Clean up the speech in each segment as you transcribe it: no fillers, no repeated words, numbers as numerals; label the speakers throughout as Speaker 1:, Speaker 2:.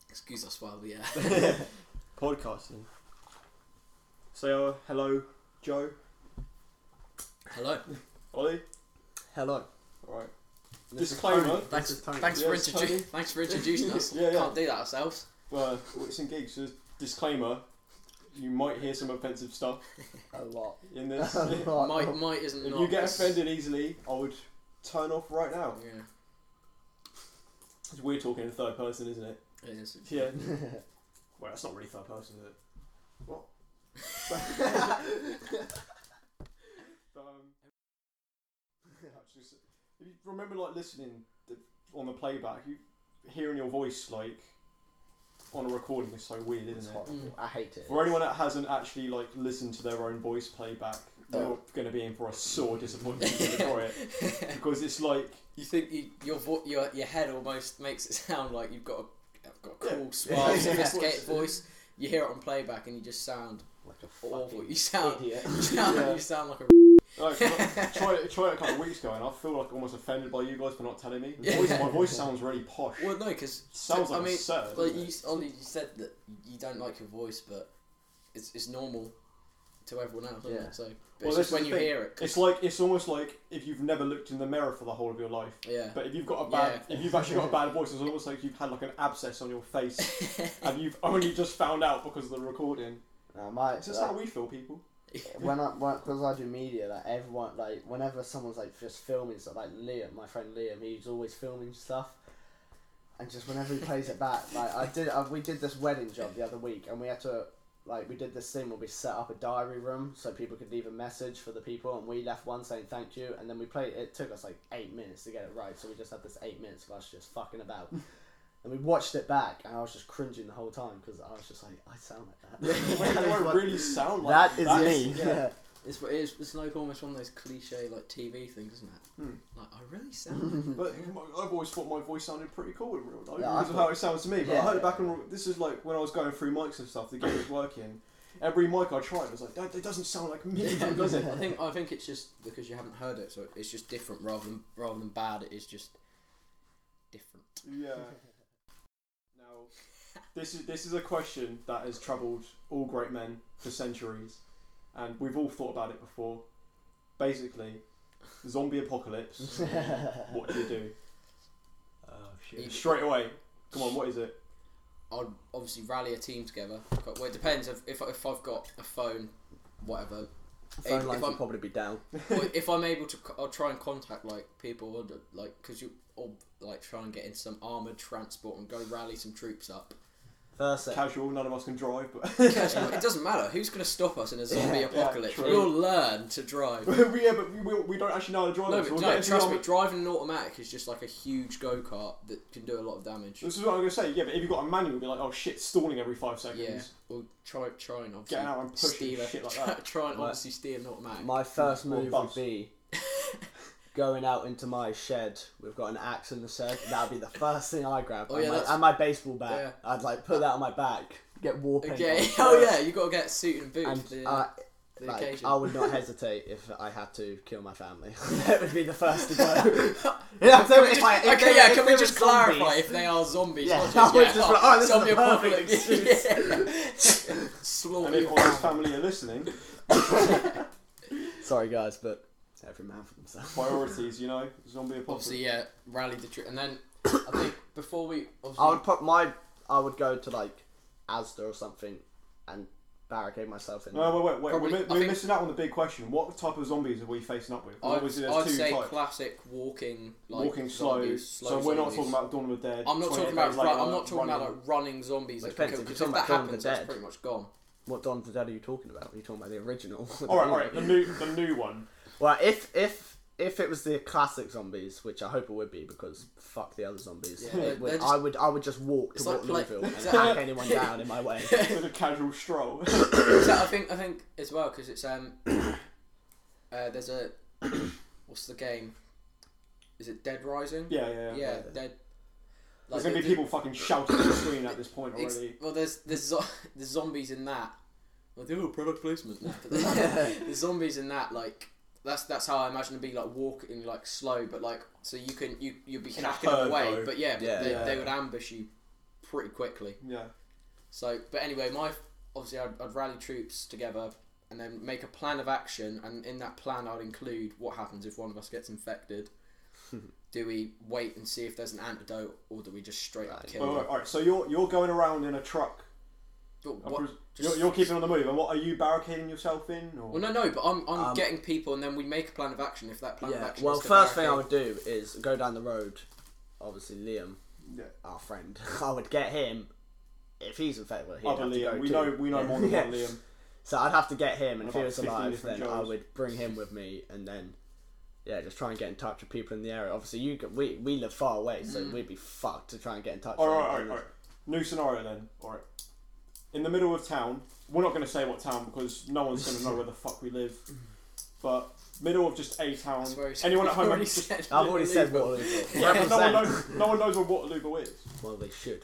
Speaker 1: Excuse us while we
Speaker 2: Podcasting. So, hello, Joe.
Speaker 1: Hello.
Speaker 2: Ollie.
Speaker 3: Hello.
Speaker 2: Alright. Disclaimer.
Speaker 1: Thanks for
Speaker 2: Tony.
Speaker 1: thanks for introducing us.
Speaker 2: Yeah.
Speaker 1: Can't do that ourselves.
Speaker 2: Well, it's in gigs. So disclaimer. You might hear some offensive stuff
Speaker 3: A lot.
Speaker 2: in this.
Speaker 3: A lot.
Speaker 1: Might isn't.
Speaker 2: If
Speaker 1: not
Speaker 2: you get
Speaker 1: this-
Speaker 2: offended easily, I would turn off right now.
Speaker 1: Yeah,
Speaker 2: It's weird talking in third person, isn't it?
Speaker 1: it is.
Speaker 2: Yeah. Well, it's not really third person, is it? What? Actually, if you remember, like listening on the playback, hearing your voice like on a recording is so weird, isn't it?
Speaker 1: Mm.
Speaker 3: I hate it.
Speaker 2: For anyone that hasn't actually like listened to their own voice playback, you're going to be in for a sore disappointment if you enjoy it, because it's like
Speaker 1: You think your head almost makes it sound like you've got a cool,
Speaker 2: Yeah.
Speaker 1: suave,
Speaker 2: Yeah.
Speaker 1: sophisticated voice. You hear it on playback and you just sound
Speaker 3: Like a
Speaker 1: awful.
Speaker 3: fucking
Speaker 1: You sound
Speaker 3: idiot.
Speaker 2: Yeah.
Speaker 1: you sound like a.
Speaker 2: I tried it a couple of weeks ago, and I feel like almost offended by you guys for not telling me. My voice sounds really posh.
Speaker 1: Well, no, because
Speaker 2: Sounds like
Speaker 1: I mean,
Speaker 2: absurd.
Speaker 1: like
Speaker 2: doesn't it?
Speaker 1: Ollie, you said that you don't like your voice, but it's normal to everyone else, isn't
Speaker 3: Yeah.
Speaker 1: it? So, but
Speaker 2: Well,
Speaker 1: it's
Speaker 2: this
Speaker 1: just when
Speaker 2: is
Speaker 1: you
Speaker 2: the thing.
Speaker 1: hear it.
Speaker 2: It's almost like if you've never looked in the mirror for the whole of your life.
Speaker 1: Yeah.
Speaker 2: But if you've got if you've actually got a bad voice, it's almost like you've had like an abscess on your face, and you've only just found out because of the recording. Is this how we feel, people?
Speaker 3: Because I do media, like everyone, like whenever someone's like just filming stuff, like Liam, my friend Liam, he's always filming stuff, and just whenever he plays it back, like we did this wedding job the other week, and we had to, like, we did this thing where we set up a diary room so people could leave a message for the people, and we left one saying thank you, and then we played. It took us like 8 minutes to get it right, so we just had this 8 minutes of us just fucking about. And we watched it back, and I was just cringing the whole time because I was just like, I sound like that.
Speaker 2: Do I really sound like
Speaker 3: That is me. Yeah.
Speaker 1: It's like almost one of those cliche like TV things, isn't it? Like I really sound.
Speaker 2: But I've always thought my voice sounded pretty cool in real life.
Speaker 3: Yeah,
Speaker 2: Because of how it sounds to me. But I
Speaker 3: Yeah.
Speaker 2: heard it back and this is like when I was going through mics and stuff, the game was working. Every mic I tried was like, that doesn't sound like me, does it?
Speaker 1: I think it's just because you haven't heard it, so it's just different rather than bad. It is just different.
Speaker 2: Yeah. Now, this is a question that has troubled all great men for centuries, and we've all thought about it before. Basically, zombie apocalypse. What do you do?
Speaker 3: Oh shit.
Speaker 2: Straight away. Come on, what is it?
Speaker 1: I'd obviously rally a team together. Well, it depends if I've got a phone, whatever.
Speaker 3: Phone
Speaker 1: If
Speaker 3: lines
Speaker 1: I'm-
Speaker 3: will probably be down.
Speaker 1: Well, if I'm able to, I'll try and contact like people, or like because you or like try and get into some armoured transport and go rally some troops up.
Speaker 3: First thing.
Speaker 2: Casual, none of us can drive, but
Speaker 1: It doesn't matter who's going to stop us in a zombie
Speaker 3: Yeah,
Speaker 1: apocalypse.
Speaker 2: true.
Speaker 1: We'll learn to drive.
Speaker 2: yeah, but we don't actually know how to drive.
Speaker 1: No,
Speaker 2: it,
Speaker 1: but
Speaker 2: so we'll
Speaker 1: no,
Speaker 2: get into
Speaker 1: trust
Speaker 2: the
Speaker 1: me,
Speaker 2: army-
Speaker 1: driving an automatic is just like a huge go-kart that can do a lot of damage.
Speaker 2: This is what I'm going to say. Yeah, but if you've got a manual, you'll be like, oh shit, stalling every 5 seconds.
Speaker 1: Yeah, we'll try and obviously
Speaker 2: Get out and push
Speaker 1: steal
Speaker 2: and shit like that.
Speaker 1: try and
Speaker 3: Right.
Speaker 1: obviously steal an automatic.
Speaker 3: My first
Speaker 2: Or
Speaker 3: move would
Speaker 2: bus.
Speaker 3: be going out into my shed. We've got an axe in the shed. That would be the first thing I grab.
Speaker 1: Oh,
Speaker 3: and,
Speaker 1: yeah,
Speaker 3: my,
Speaker 1: that's-
Speaker 3: and my baseball bat.
Speaker 1: Yeah.
Speaker 3: I'd like put that on my back. Get war paint.
Speaker 1: Okay.
Speaker 3: on.
Speaker 1: Oh yeah, you got to get suit and boots
Speaker 3: And
Speaker 1: for the
Speaker 3: like,
Speaker 1: occasion.
Speaker 3: I would not hesitate if I had to kill my family. That would be the first to go. Yeah, so if I- if they- if
Speaker 1: Can
Speaker 3: they
Speaker 1: we
Speaker 3: were
Speaker 1: just
Speaker 3: zombies-
Speaker 1: clarify if they are zombies?
Speaker 3: Yeah,
Speaker 1: not
Speaker 3: I would
Speaker 1: just,
Speaker 3: just be like, oh, this is
Speaker 1: zombie
Speaker 3: the perfect
Speaker 1: apocalypse. Yeah.
Speaker 2: And
Speaker 1: Slaughter
Speaker 2: if
Speaker 1: your
Speaker 2: all his family are listening,
Speaker 3: Sorry guys, but every man for themselves.
Speaker 2: priorities, you know, zombie apocalypse.
Speaker 1: Obviously, yeah, rally the troop, and then I think before we obviously
Speaker 3: I would go to like Asda or something and barricade myself in.
Speaker 2: No, wait.
Speaker 1: Probably- I
Speaker 2: We're
Speaker 1: think-
Speaker 2: missing out on the big question. What type of zombies are we facing up with? Obviously, there's
Speaker 1: I'd
Speaker 2: two
Speaker 1: say
Speaker 2: types.
Speaker 1: classic walking, like
Speaker 2: Walking slow.
Speaker 1: zombies,
Speaker 2: So we're not
Speaker 1: zombies.
Speaker 2: talking about Dawn of the Dead.
Speaker 1: I'm not
Speaker 2: 28
Speaker 1: talking about.
Speaker 2: days later,
Speaker 1: I'm not talking about
Speaker 2: running.
Speaker 1: like running zombies.
Speaker 3: Well,
Speaker 1: That
Speaker 3: it
Speaker 1: can
Speaker 3: depends.
Speaker 1: kill,
Speaker 3: If
Speaker 1: because
Speaker 3: you're
Speaker 1: if
Speaker 3: talking
Speaker 1: that
Speaker 3: about Dawn of the
Speaker 1: happens, that's
Speaker 3: Dead.
Speaker 1: pretty much gone.
Speaker 3: What Dawn of the Dead are you talking about? Are you talking about the original?
Speaker 2: All right. The new one.
Speaker 3: Well, if it was the classic zombies, which I hope it would be, because fuck the other zombies,
Speaker 1: Yeah,
Speaker 3: it would-
Speaker 1: they're
Speaker 3: I would just walk
Speaker 1: It's
Speaker 3: to
Speaker 1: like play-
Speaker 3: Waterlooville and
Speaker 1: Exactly.
Speaker 3: hack anyone down in my way.
Speaker 2: With a casual stroll.
Speaker 1: So I think as well because it's there's a what's the game? Is it Dead Rising?
Speaker 2: Yeah.
Speaker 1: Yeah, Dead.
Speaker 2: There's gonna be people fucking shouting at the screen at this point
Speaker 1: Ex-
Speaker 2: already.
Speaker 1: well, there's zombies in that. Like, oh, product placement. No, but the zombies in that, like that's how I imagine to be like walking like slow, but like so you'd be
Speaker 2: In a
Speaker 1: hacking them
Speaker 2: herd,
Speaker 1: away.
Speaker 2: though.
Speaker 1: But yeah,
Speaker 3: Yeah.
Speaker 1: they would ambush you pretty quickly.
Speaker 2: Yeah.
Speaker 1: So, but anyway, obviously I'd rally troops together and then make a plan of action, and in that plan I'd include what happens if one of us gets infected. Do we wait and see if there's an antidote, or do we just straight up kill them?
Speaker 2: Alright, so you're going around in a truck. You're keeping on the move, and what are you barricading yourself in? Or?
Speaker 1: Well, no, but I'm getting people, and then we make a plan of action. If that plan of action,
Speaker 3: Well,
Speaker 1: is to
Speaker 3: first thing I
Speaker 1: barricade-
Speaker 3: would do is go down the road. Obviously, Liam, our friend, I would get him. If he's infected, he'd have to
Speaker 2: Liam.
Speaker 3: go
Speaker 2: We know more than one Liam.
Speaker 3: So I'd have to get him, and if he
Speaker 2: About
Speaker 3: was
Speaker 2: 50
Speaker 3: alive,
Speaker 2: different
Speaker 3: then I
Speaker 2: Joes.
Speaker 3: would bring him with me, and then just try and get in touch with people in the area. Obviously, we live far away, so we'd be fucked to try and get in touch.
Speaker 2: Alright. New scenario then. Alright. In the middle of town, we're not going to say what town because no one's going to know where the fuck we live. But middle of just a town. Anyone at home?
Speaker 3: I've already said Waterloo.
Speaker 2: No one knows where Waterloo is.
Speaker 3: Well, they should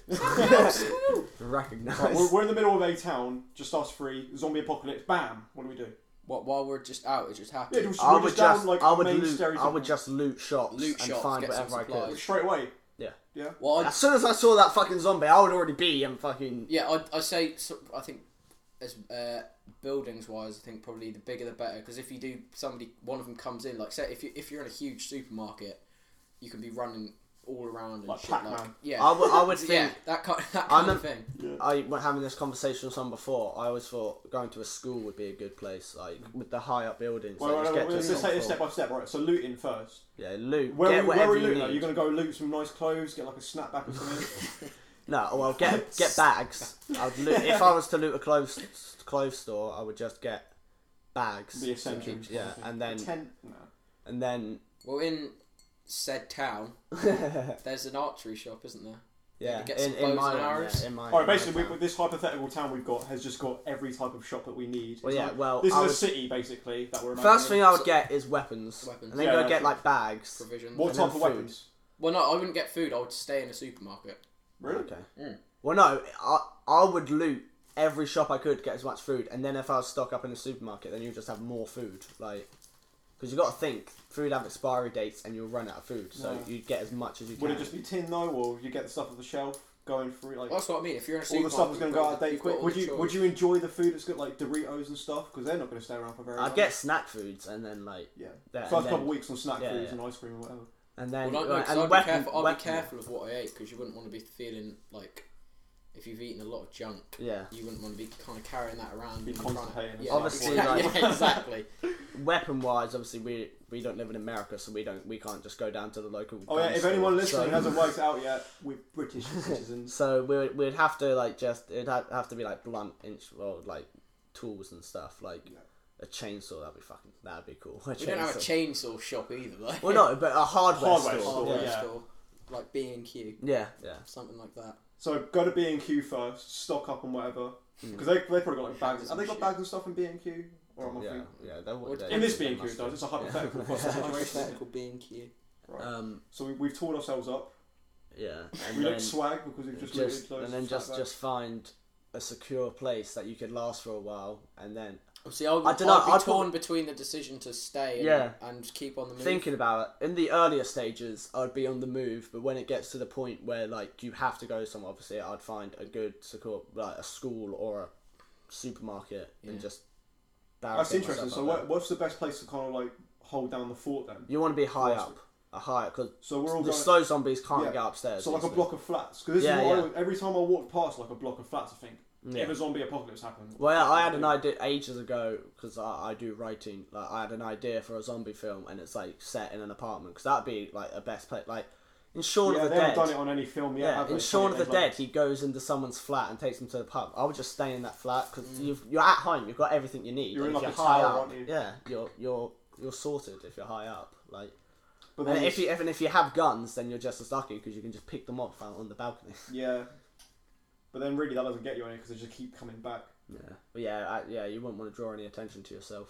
Speaker 3: recognise.
Speaker 2: Right, we're in the middle of a town, just us three. Zombie apocalypse. Bam. What do we do?
Speaker 1: What, while we're just out, it just happens.
Speaker 2: Yeah,
Speaker 3: I
Speaker 2: we're
Speaker 3: would
Speaker 2: down,
Speaker 3: just,
Speaker 2: like,
Speaker 3: I would
Speaker 2: main
Speaker 3: loot. I
Speaker 2: stereotypical-
Speaker 3: would just loot shops
Speaker 1: Loot
Speaker 3: and
Speaker 1: shops,
Speaker 3: find
Speaker 1: get some
Speaker 3: whatever I could.
Speaker 1: supplies.
Speaker 2: Straight away.
Speaker 3: Yeah.
Speaker 1: Well,
Speaker 3: As soon as I saw that fucking zombie, I would already be in fucking.
Speaker 1: yeah, I say I think as buildings wise, I think probably the bigger the better. Because if you do, one of them comes in. Like say if you're in a huge supermarket, you can be running all around and
Speaker 2: Like
Speaker 1: shit.
Speaker 2: Pac-Man.
Speaker 1: Like yeah,
Speaker 3: I would think.
Speaker 1: yeah, that kind of thing.
Speaker 2: Yeah.
Speaker 3: I was having this conversation with someone before. I always thought going to a school would be a good place, like with the high up buildings.
Speaker 2: Let's
Speaker 3: to
Speaker 2: take it step by step. Right. So looting first.
Speaker 3: Yeah, loot.
Speaker 2: Where
Speaker 3: get
Speaker 2: are
Speaker 3: whatever
Speaker 2: we
Speaker 3: you
Speaker 2: looting?
Speaker 3: need.
Speaker 2: Are you going to go loot some nice clothes? Get like a snapback or something?
Speaker 3: No, well, get bags. I'd loot, if I was to loot a clothes store, I would just get bags.
Speaker 2: The essentials.
Speaker 3: Yeah, and then
Speaker 2: Tent? No.
Speaker 3: and then
Speaker 1: Well, in said town, there's an archery shop, isn't there?
Speaker 3: yeah,
Speaker 1: get some
Speaker 3: in
Speaker 1: bows
Speaker 3: my
Speaker 1: and
Speaker 3: one,
Speaker 1: arrows.
Speaker 3: yeah, in my.
Speaker 2: Alright,
Speaker 3: in my
Speaker 2: basically,
Speaker 3: town.
Speaker 2: this hypothetical town we've got has just got every type of shop that we need.
Speaker 3: Well,
Speaker 2: It's
Speaker 3: yeah,
Speaker 2: like-
Speaker 3: well,
Speaker 2: this
Speaker 3: I
Speaker 2: is a
Speaker 3: was-
Speaker 2: city basically that we're.
Speaker 3: First thing I would
Speaker 1: So-
Speaker 3: get is weapons,
Speaker 1: Weapons.
Speaker 3: and then
Speaker 2: Yeah,
Speaker 3: go
Speaker 2: that's
Speaker 3: get
Speaker 2: it.
Speaker 3: like bags.
Speaker 1: Provisions.
Speaker 2: What
Speaker 3: and
Speaker 2: type
Speaker 3: then
Speaker 2: of
Speaker 3: food.
Speaker 2: weapons?
Speaker 1: Well, no, I wouldn't get food. I would stay in a supermarket.
Speaker 2: Really?
Speaker 3: Okay.
Speaker 1: Mm.
Speaker 3: Well, no, I would loot every shop I could, get as much food, and then if I was stock up in the supermarket, then you just have more food, like. Because you got to think, food have expiry dates, and you'll run out of food, so
Speaker 2: No.
Speaker 3: you get as much as you
Speaker 2: Would
Speaker 3: can.
Speaker 2: it just be tin though, or you get the stuff off the shelf going through like?
Speaker 1: Well, that's what I mean. If you're in a
Speaker 2: All
Speaker 1: supermarket,
Speaker 2: the stuff is going to go out of date
Speaker 1: you've got
Speaker 2: quick.
Speaker 1: all
Speaker 2: Would
Speaker 1: the
Speaker 2: you
Speaker 1: choice.
Speaker 2: enjoy the food that's got like Doritos and stuff? Because they're not going to stay around for very long.
Speaker 3: I'd get snack foods, and then like
Speaker 2: Yeah.
Speaker 3: that,
Speaker 2: First
Speaker 3: and then,
Speaker 2: couple of weeks on snack
Speaker 3: Yeah,
Speaker 2: foods
Speaker 3: yeah.
Speaker 2: and ice cream or whatever.
Speaker 3: and then
Speaker 1: Well, no, 'cause
Speaker 3: and
Speaker 1: I'd be careful of what I ate because you wouldn't want to be feeling like if you've eaten a lot of junk,
Speaker 3: Yeah,
Speaker 1: you wouldn't want to be kind of carrying that around.
Speaker 2: Be
Speaker 1: and trying to-
Speaker 2: constipating and
Speaker 1: Yeah,
Speaker 2: stuff.
Speaker 3: Obviously,
Speaker 1: exactly.
Speaker 3: like-
Speaker 1: yeah, exactly.
Speaker 3: weapon wise, obviously we don't live in America, so we can't just go down to the local.
Speaker 2: Oh yeah,
Speaker 3: gun
Speaker 2: if
Speaker 3: store,
Speaker 2: anyone listening
Speaker 3: so-
Speaker 2: hasn't worked it out yet, we're British citizens.
Speaker 3: So we'd have to like it'd have to be like blunt like tools and stuff like
Speaker 2: Yeah.
Speaker 3: a chainsaw. That'd be cool.
Speaker 1: We don't have a chainsaw shop either, though.
Speaker 3: Well, no, but a hardware
Speaker 2: Hardware
Speaker 3: store.
Speaker 2: store,
Speaker 3: Yeah,
Speaker 2: yeah.
Speaker 1: store, like B&Q,
Speaker 3: yeah.
Speaker 1: something like that.
Speaker 2: So go to B&Q first, stock up on whatever, because they probably got like bags. Have they got
Speaker 1: Shit.
Speaker 2: bags and stuff in B&Q? Or am I
Speaker 3: Yeah,
Speaker 2: thinking-
Speaker 3: yeah.
Speaker 2: In this B&Q it does. It's a hypothetical situation.
Speaker 1: Hypothetical B&Q.
Speaker 2: Right. So we've toured ourselves up.
Speaker 3: Yeah,
Speaker 2: We
Speaker 3: and
Speaker 2: look
Speaker 3: then
Speaker 2: swag because we've just looted loads
Speaker 3: and then
Speaker 2: of
Speaker 3: just
Speaker 2: snapbacks.
Speaker 3: just find a secure place that you could last for a while, and then
Speaker 1: See, I'd
Speaker 3: I dunno,
Speaker 1: be
Speaker 3: I'd
Speaker 1: torn between the decision to stay and,
Speaker 3: Yeah.
Speaker 1: and keep on the move.
Speaker 3: thinking about it, in the earlier stages, I'd be on the move, but when it gets to the point where like you have to go somewhere, obviously, I'd find a good secure, like a school or a supermarket, and just.
Speaker 2: That's
Speaker 3: barricade
Speaker 2: interesting.
Speaker 3: myself
Speaker 2: So
Speaker 3: up there.
Speaker 2: what's the best place to kind of like hold down the fort then?
Speaker 3: You want to be high
Speaker 2: Awesome.
Speaker 3: up, a higher, because
Speaker 2: So we're all
Speaker 3: the
Speaker 2: going.
Speaker 3: slow zombies can't
Speaker 2: Yeah.
Speaker 3: get upstairs.
Speaker 2: So like a
Speaker 3: easily.
Speaker 2: block of flats. Because
Speaker 3: Yeah, yeah.
Speaker 2: every time I walk past like a block of flats, I think
Speaker 3: Yeah.
Speaker 2: if a zombie apocalypse happened.
Speaker 3: Well, yeah, I had an idea ages ago because I do writing. Like, I had an idea for a zombie film, and it's like set in an apartment because that'd be like a best place. Like in Shaun
Speaker 2: Yeah,
Speaker 3: of the
Speaker 2: they haven't
Speaker 3: Dead.
Speaker 2: done it on any film yet.
Speaker 3: Yeah,
Speaker 2: have
Speaker 3: in
Speaker 2: they?
Speaker 3: Shaun of the
Speaker 2: They've, like-
Speaker 3: Dead, he goes into someone's flat and takes them to the pub. I would just stay in that flat because you're at home. You've got everything you need.
Speaker 2: You're in
Speaker 3: and
Speaker 2: like
Speaker 3: if
Speaker 2: a
Speaker 3: you're high
Speaker 2: tower,
Speaker 3: up,
Speaker 2: aren't you?
Speaker 3: yeah, you're sorted if you're high up. Like,
Speaker 2: But
Speaker 3: and
Speaker 2: then
Speaker 3: if you have guns, then you're just as lucky because you can just pick them off out on the balcony.
Speaker 2: yeah. But then really that doesn't get you anywhere because they just keep coming back.
Speaker 3: Yeah, but yeah, you wouldn't want to draw any attention to yourself.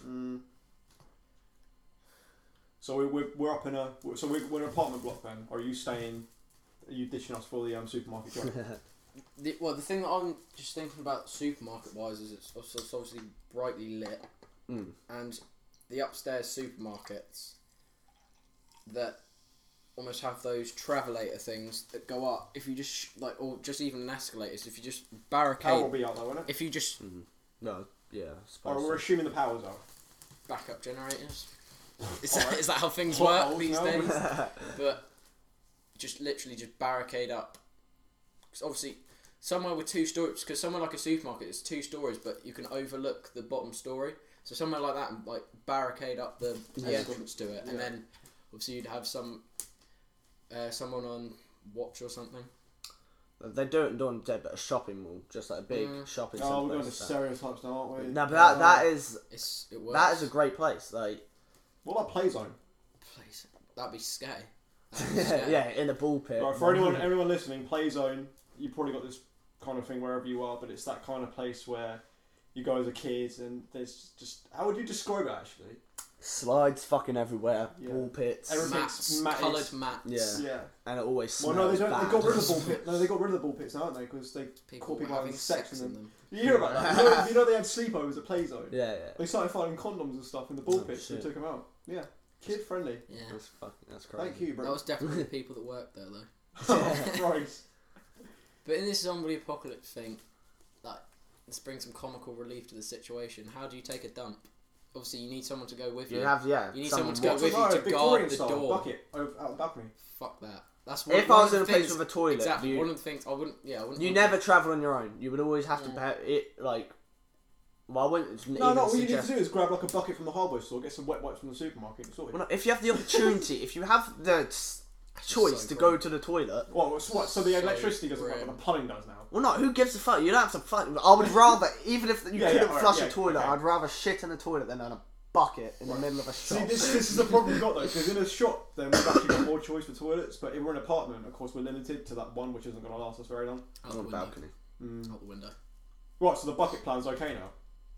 Speaker 2: So we're up in a we're in an apartment block then. Or are you staying? Are you ditching us for the supermarket job?
Speaker 1: The thing that I'm just thinking about supermarket wise is it's obviously brightly lit, and the upstairs supermarkets that almost have those travelator things that go up. If you just or just even an escalators. If you just
Speaker 2: Power will
Speaker 1: barricade.
Speaker 2: be out though, won't it?
Speaker 1: If you just
Speaker 3: No, yeah. I
Speaker 2: Alright,
Speaker 3: suppose
Speaker 2: we're
Speaker 3: so.
Speaker 2: assuming the power's out.
Speaker 1: backup generators.
Speaker 2: Alright.
Speaker 1: Is that how things
Speaker 2: Plot
Speaker 1: work these
Speaker 2: holes now.
Speaker 1: days? But just literally just barricade up. Because obviously, somewhere with 2 stories, because somewhere like a supermarket, it's 2 stories, but you can overlook the bottom story. So somewhere like that, and like barricade up the entrance to it, and then obviously you'd have someone on watch or something.
Speaker 3: They do it in Dawn of the Dead, but a shopping mall, just like a big shopping centre.
Speaker 2: Oh, we're going to
Speaker 3: place like
Speaker 2: stereotypes now, aren't we?
Speaker 3: that. No, but that is
Speaker 1: It works.
Speaker 3: that is a great place. Like
Speaker 2: What about Playzone?
Speaker 1: place. That'd be scary. That'd be scary.
Speaker 3: yeah, in the ball pit.
Speaker 2: Right, for anyone listening, Playzone, you probably got this kind of thing wherever you are, but it's that kind of place where you go as a kid and there's just... How would you describe it, actually?
Speaker 3: Slides fucking everywhere,
Speaker 2: Yeah.
Speaker 3: ball pits.
Speaker 2: Everything-
Speaker 1: Mats,
Speaker 2: matted.
Speaker 1: coloured mats.
Speaker 3: Yeah.
Speaker 2: Yeah.
Speaker 3: And it always
Speaker 2: Well,
Speaker 3: smells
Speaker 2: no, they don't.
Speaker 3: bad.
Speaker 2: They got rid of the ball pit. No, they got rid of the ball pits now, haven't they? Because they
Speaker 1: People
Speaker 2: caught people
Speaker 1: having
Speaker 2: having sex in them.
Speaker 1: them.
Speaker 2: You hear about that? You know they had sleepovers at Playzone.
Speaker 3: Yeah, yeah.
Speaker 2: They started finding condoms and stuff in the ball
Speaker 3: Oh,
Speaker 2: pits. They
Speaker 3: shit.
Speaker 2: took them out. Yeah, kid friendly.
Speaker 1: Yeah.
Speaker 3: That's crazy.
Speaker 2: Thank you, bro.
Speaker 1: That was definitely the people that worked there, though.
Speaker 2: Right.
Speaker 1: But in this zombie apocalypse thing, like, let's bring some comical relief to the situation. How do you take a dump? Obviously, you need someone to go with you.
Speaker 3: You
Speaker 1: need someone to go
Speaker 2: What's
Speaker 1: with
Speaker 2: a
Speaker 1: you to
Speaker 2: Victorian
Speaker 1: guard the
Speaker 2: style
Speaker 1: door.
Speaker 2: bucket out the balcony.
Speaker 1: Fuck that. That's one,
Speaker 3: If
Speaker 1: one
Speaker 3: I was
Speaker 1: of
Speaker 3: in a
Speaker 1: the
Speaker 3: place
Speaker 1: things-
Speaker 3: with a toilet,
Speaker 1: exactly. One of the things I wouldn't. Yeah, I wouldn't.
Speaker 3: you never travel on your own. You would always have to pay it like. Well, I wouldn't.
Speaker 2: No,
Speaker 3: even
Speaker 2: what you need to
Speaker 3: suggest-
Speaker 2: do is grab like a bucket from the hardware store, get some wet wipes from the supermarket, and sort it.
Speaker 3: Well, no, if you have the opportunity, if you have the choice
Speaker 1: so
Speaker 3: to
Speaker 1: grim.
Speaker 3: go to the toilet.
Speaker 2: What? So the electricity doesn't work,
Speaker 1: grim.
Speaker 2: but the plumbing does now.
Speaker 3: Well, no, who gives a fuck? You don't have to fuck. I would rather, even if you
Speaker 2: Yeah,
Speaker 3: couldn't
Speaker 2: alright,
Speaker 3: flush
Speaker 2: yeah,
Speaker 3: a toilet,
Speaker 2: okay.
Speaker 3: I'd rather shit in a toilet than in a bucket in the middle of a
Speaker 2: See,
Speaker 3: shop.
Speaker 2: this is the problem we've got though, because in a shop, then we've actually got more choice for toilets, but if we're in an apartment, of course, we're limited to that one, which isn't going to last us very long.
Speaker 1: Out the
Speaker 3: on a
Speaker 1: window.
Speaker 3: balcony.
Speaker 1: Out the window.
Speaker 2: Right, so the bucket plan's okay now.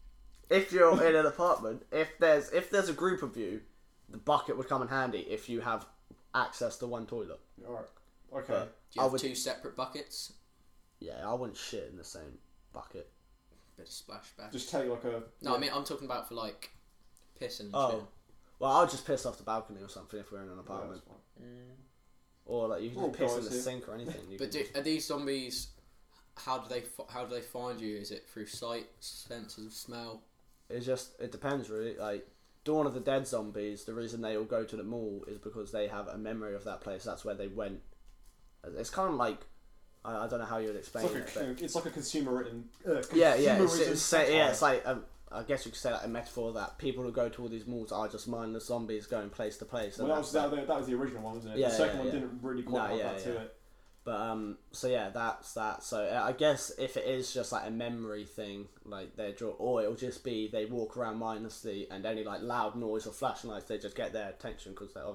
Speaker 3: If you're in an apartment, if there's a group of you, the bucket would come in handy if you have access to one toilet.
Speaker 2: Alright, okay.
Speaker 3: But
Speaker 1: Do you
Speaker 3: I
Speaker 1: have
Speaker 3: would-
Speaker 1: 2 separate buckets?
Speaker 3: Yeah, I wouldn't shit in the same bucket.
Speaker 1: Bit of splashback.
Speaker 2: Just take like a...
Speaker 1: No, I mean I'm talking about for like pissing and
Speaker 3: Oh.
Speaker 1: shit.
Speaker 3: Well, I'll just piss off the balcony or something if we're in an
Speaker 2: Yeah,
Speaker 3: apartment.
Speaker 2: that's fine.
Speaker 3: Or like you can
Speaker 2: Oh,
Speaker 3: just piss in
Speaker 2: guys,
Speaker 3: the
Speaker 2: yeah.
Speaker 3: sink or anything. You
Speaker 1: But
Speaker 3: can
Speaker 1: are these zombies? How do they find you? Is it through sight, senses of smell?
Speaker 3: it depends really. Like Dawn of the Dead zombies, the reason they all go to the mall is because they have a memory of that place. That's where they went. It's kind of like I don't know how you would explain
Speaker 2: It's like a consumer written.
Speaker 3: yeah, it's like I guess you could say like a metaphor that people who go to all these malls are just mindless zombies going place to place.
Speaker 2: Well, that was the original one, wasn't it?
Speaker 3: Yeah,
Speaker 2: the second
Speaker 3: yeah,
Speaker 2: one
Speaker 3: yeah.
Speaker 2: didn't really quite have that to it.
Speaker 3: But so yeah, that's that. So I guess if it is just like a memory thing, like they draw, or it'll just be they walk around mindlessly, and any like loud noise or flashing lights, they just get their attention because they're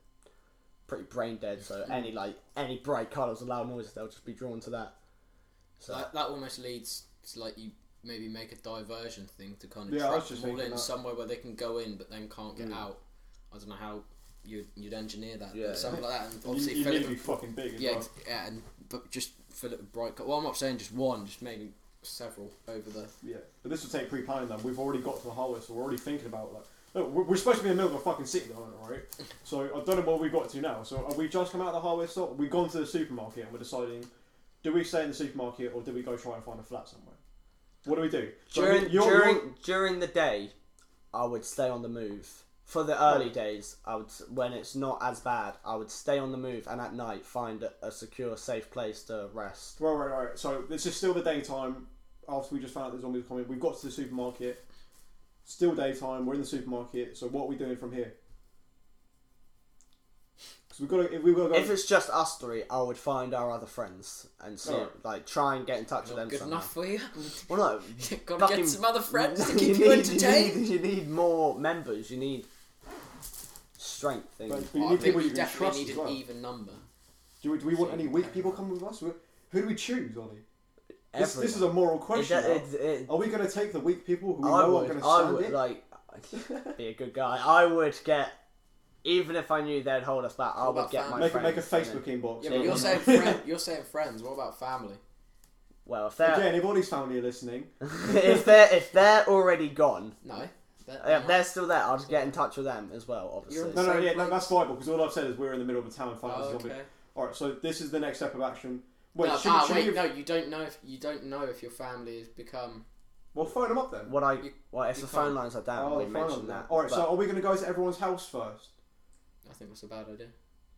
Speaker 3: pretty brain dead. So any bright colours or loud noises, they'll just be drawn to that. So
Speaker 1: That almost leads to like you maybe make a diversion thing to kind of
Speaker 2: Yeah, I was
Speaker 1: trap
Speaker 2: just
Speaker 1: them all
Speaker 2: thinking
Speaker 1: in
Speaker 2: that.
Speaker 1: somewhere where they can go in but then can't get out. I don't know how you'd engineer that.
Speaker 3: Yeah,
Speaker 1: but something like that, and
Speaker 2: You
Speaker 1: obviously
Speaker 2: need
Speaker 1: fill
Speaker 2: to
Speaker 1: it
Speaker 2: be
Speaker 1: with,
Speaker 2: fucking big as
Speaker 1: yeah,
Speaker 2: well.
Speaker 1: but just fill it with bright. Well, I'm not saying just one, just maybe several over the.
Speaker 2: Yeah, but this would take pre-planning. Then we've already got to the hardware, so we're already thinking about like. Look, we're supposed to be in the middle of a fucking city, though, right? So I don't know what we've got to now. So are we just come out of the hardware store? We've gone to the supermarket and we're deciding: do we stay in the supermarket or do we go try and find a flat somewhere? What do we do? So, I mean,
Speaker 3: during the day, I would stay on the move. For the early days, when it's not as bad, I would stay on the move, and at night find a secure, safe place to rest.
Speaker 2: Right. So this is still the daytime. After we just found out the zombies were coming, we've got to the supermarket. Still daytime. We're in the supermarket. So what are we doing from here? Because we've got to go.
Speaker 3: If it's just us three, I would find our other friends and see,
Speaker 2: Alright.
Speaker 3: try and get in touch with them
Speaker 1: Good
Speaker 3: somehow.
Speaker 1: enough for you?
Speaker 3: Well, no,
Speaker 1: Gotta
Speaker 3: fucking-
Speaker 1: get some other friends to keep you entertained.
Speaker 3: You need more members. You need strength.
Speaker 2: But
Speaker 3: Things.
Speaker 2: you
Speaker 1: I
Speaker 2: need
Speaker 1: think
Speaker 2: people
Speaker 1: we
Speaker 2: you can trust
Speaker 1: definitely need
Speaker 2: as
Speaker 1: an
Speaker 2: well.
Speaker 1: even number.
Speaker 2: Do we want any weak people coming with us? Who do we choose, Ollie? This is
Speaker 3: Everyone.
Speaker 2: a moral question.
Speaker 3: It-
Speaker 2: Are we going to take the weak people who we
Speaker 3: I
Speaker 2: know
Speaker 3: would,
Speaker 2: are going to
Speaker 3: I
Speaker 2: stand
Speaker 3: would
Speaker 2: it?
Speaker 3: like be a good guy. I would get, even if I knew they'd hold us back, I
Speaker 1: What
Speaker 3: would
Speaker 1: about
Speaker 3: get my
Speaker 1: family?
Speaker 2: Make a
Speaker 3: friends. and
Speaker 2: Facebook
Speaker 3: then-
Speaker 2: inbox.
Speaker 1: Yeah,
Speaker 3: Yeah,
Speaker 1: but you're saying friends. What about family?
Speaker 3: Well, if they're
Speaker 2: Again, if Ollie's family are listening,
Speaker 3: if they're already gone,
Speaker 1: No.
Speaker 3: They're still there. I'll just get in touch with them as well, obviously.
Speaker 2: No, that's viable because all I've said is we're in the middle of a town fighting a zombie.
Speaker 1: Okay.
Speaker 2: All right, so this is the next step of action. Wait,
Speaker 1: No,
Speaker 2: should
Speaker 1: no, you don't know if your family has become.
Speaker 2: Well, phone them up then.
Speaker 3: If the phone lines are down, we mentioned that.
Speaker 2: All right, so are we going to go to everyone's house first?
Speaker 1: I think that's a bad idea.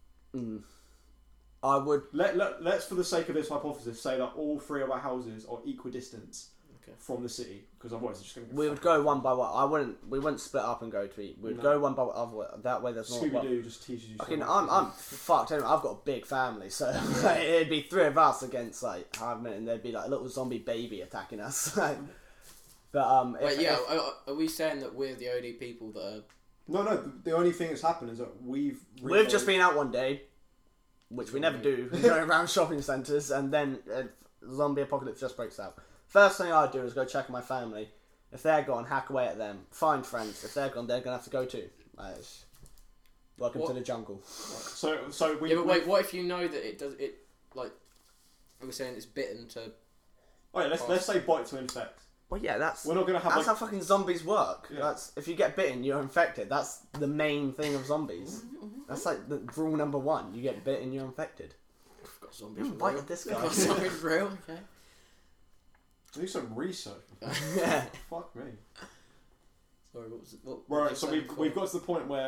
Speaker 3: I would.
Speaker 2: Let's, for the sake of this hypothesis, say that all three of our houses are equidistant from the city, because otherwise it's just going to.
Speaker 3: We would go one by one. We wouldn't split up and go to eat. We'd go one by one. That way, there's not.
Speaker 2: Scooby-Doo just teaches you.
Speaker 3: Okay, I'm fucked. Anyway, I've got a big family, so it'd be three of us against however many, and there'd be a little zombie baby attacking us. But
Speaker 1: are we saying that we're the only people that are?
Speaker 2: No. The only thing that's happened is that we've
Speaker 3: just been out one day, which we never do, going around shopping centres, and then zombie apocalypse just breaks out. First thing I do is go check on my family. If they're gone, hack away at them. Find friends. If they're gone, they're gonna have to go too. Welcome to the jungle.
Speaker 2: So we.
Speaker 1: Yeah, but wait. What if you know that it does? It like we were saying, it's bitten to.
Speaker 2: Oh yeah, let's say bite to infect.
Speaker 3: Well, yeah,
Speaker 2: we're not gonna have.
Speaker 3: That's how fucking zombies work.
Speaker 2: Yeah.
Speaker 3: That's if you get bitten, you're infected. That's the main thing of zombies. That's like the rule number one. You get bitten, you're infected.
Speaker 1: I've got zombies.
Speaker 3: Bited this guy.
Speaker 1: Zombies real. Okay.
Speaker 2: Do some research.
Speaker 3: Yeah.
Speaker 2: Fuck me.
Speaker 1: Sorry, what was it? What
Speaker 2: right, so we've got to the point where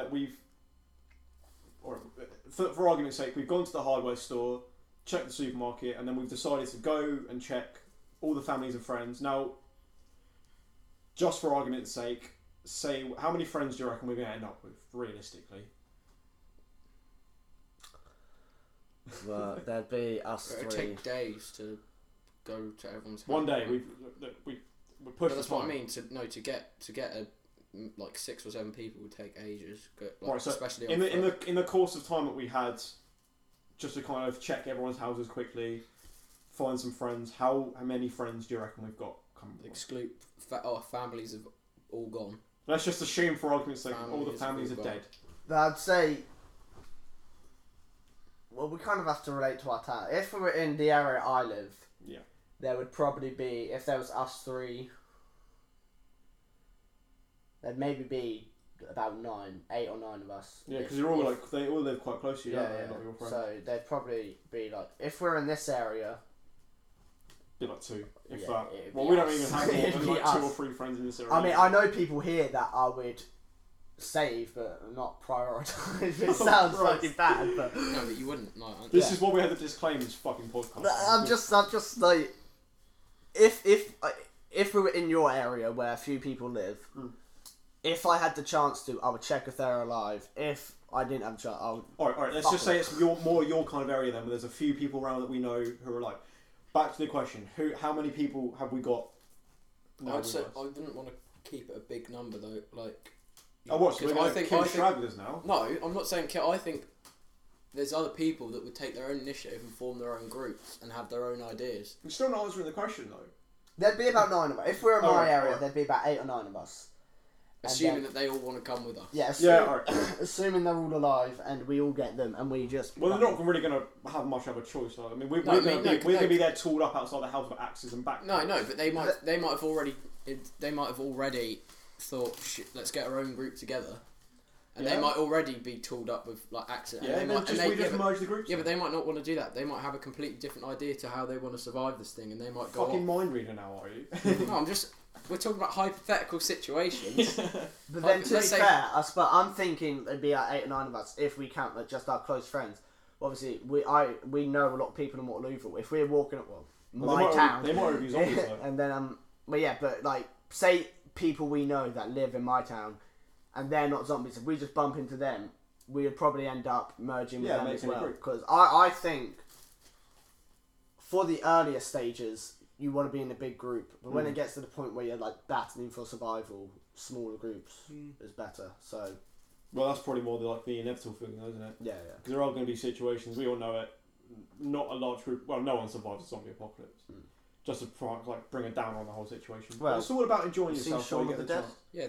Speaker 2: for argument's sake, we've gone to the hardware store, checked the supermarket, and then we've decided to go and check all the families and friends. Now, just for argument's sake, say how many friends do you reckon we're going to end up with, realistically?
Speaker 3: Well, there'd be us
Speaker 1: It'd
Speaker 3: three.
Speaker 1: take days to go to everyone's house.
Speaker 2: One day we pushed.
Speaker 1: That's what I mean. To get a like 6 or 7 people would take ages.
Speaker 2: Right, so
Speaker 1: especially
Speaker 2: in the course of time that we had, just to kind of check everyone's houses quickly, find some friends. How many friends do you reckon we've got?
Speaker 1: Exclude families have all gone.
Speaker 2: Let's just assume, for argument's sake, all the families are dead.
Speaker 3: I'd say. Well, we kind of have to relate to our town. If we were in the area I live, there would probably be, if there was us three, there'd maybe be about 8 or 9 of us.
Speaker 2: Yeah, because you're all they all live quite close to you.
Speaker 3: Yeah. So there'd probably be if we're in this area.
Speaker 2: Be like 2, if
Speaker 3: Yeah,
Speaker 2: that.
Speaker 3: it'd
Speaker 2: Well,
Speaker 3: be
Speaker 2: we don't
Speaker 3: us.
Speaker 2: even have more
Speaker 3: It'd
Speaker 2: than
Speaker 3: be
Speaker 2: like
Speaker 3: us.
Speaker 2: 2 or 3 friends in this area.
Speaker 3: I mean, I know people here that I would save, but not prioritise. It sounds fucking bad, but
Speaker 1: No, but you wouldn't. No,
Speaker 2: this is what we had to disclaim this fucking podcast.
Speaker 3: I'm just like, if we were in your area where a few people live, if I had the chance to, I would check if they're alive. If I didn't have a chance, I would.
Speaker 2: All right. Let's just say it's more your kind of area then, where there's a few people around that we know who are alive. Back to the question: how many people have we got?
Speaker 1: I'd say I wouldn't want to keep it a big number though. Like.
Speaker 2: Oh, what? So we're going to kill stragglers now?
Speaker 1: No, I'm not saying kill. I think there's other people that would take their own initiative and form their own groups and have their own ideas.
Speaker 2: You're still not answering the question though.
Speaker 3: There'd be about 9 of us. If we're in my area, there'd be about 8 or 9 of us.
Speaker 1: Assuming that they all want to come with us.
Speaker 3: Yeah,
Speaker 2: all right.
Speaker 3: Assuming they're all alive and we all get them and we just.
Speaker 2: Well, they're not really going to have much of a choice. Though. I mean, we're going to be there tooled up outside the house with axes and back.
Speaker 1: No, but they might have already thought, shit, let's get our own group together. And they might already be tooled up with like axes.
Speaker 2: Yeah, we just merge the groups.
Speaker 1: Yeah, but they might not want to do that. They might have a completely different idea to how they want to survive this thing, and they might go.
Speaker 2: Fucking mind reader now, are you?
Speaker 1: No, we're talking about hypothetical situations.
Speaker 3: But then to be fair, I'm thinking it'd be like 8 or 9 of us if we count just our close friends. Obviously, we know a lot of people in Waterlooville. If we're walking my town,
Speaker 2: they might already be zombies though.
Speaker 3: And then but like say people we know that live in my town, and they're not zombies. If we just bump into them, we would probably end up merging with them as well. Because I think for the earlier stages, you want to be in a big group, but when it gets to the point where you're like battling for survival, smaller groups is better. So,
Speaker 2: well, that's probably more the inevitable thing, isn't it?
Speaker 3: Yeah.
Speaker 2: Because there are going to be situations, we all know it. Not a large group. Well, no one survives a zombie apocalypse. Just to bring it down on the whole situation. Well, it's all about enjoying yourself while you get the chance.
Speaker 1: Yeah,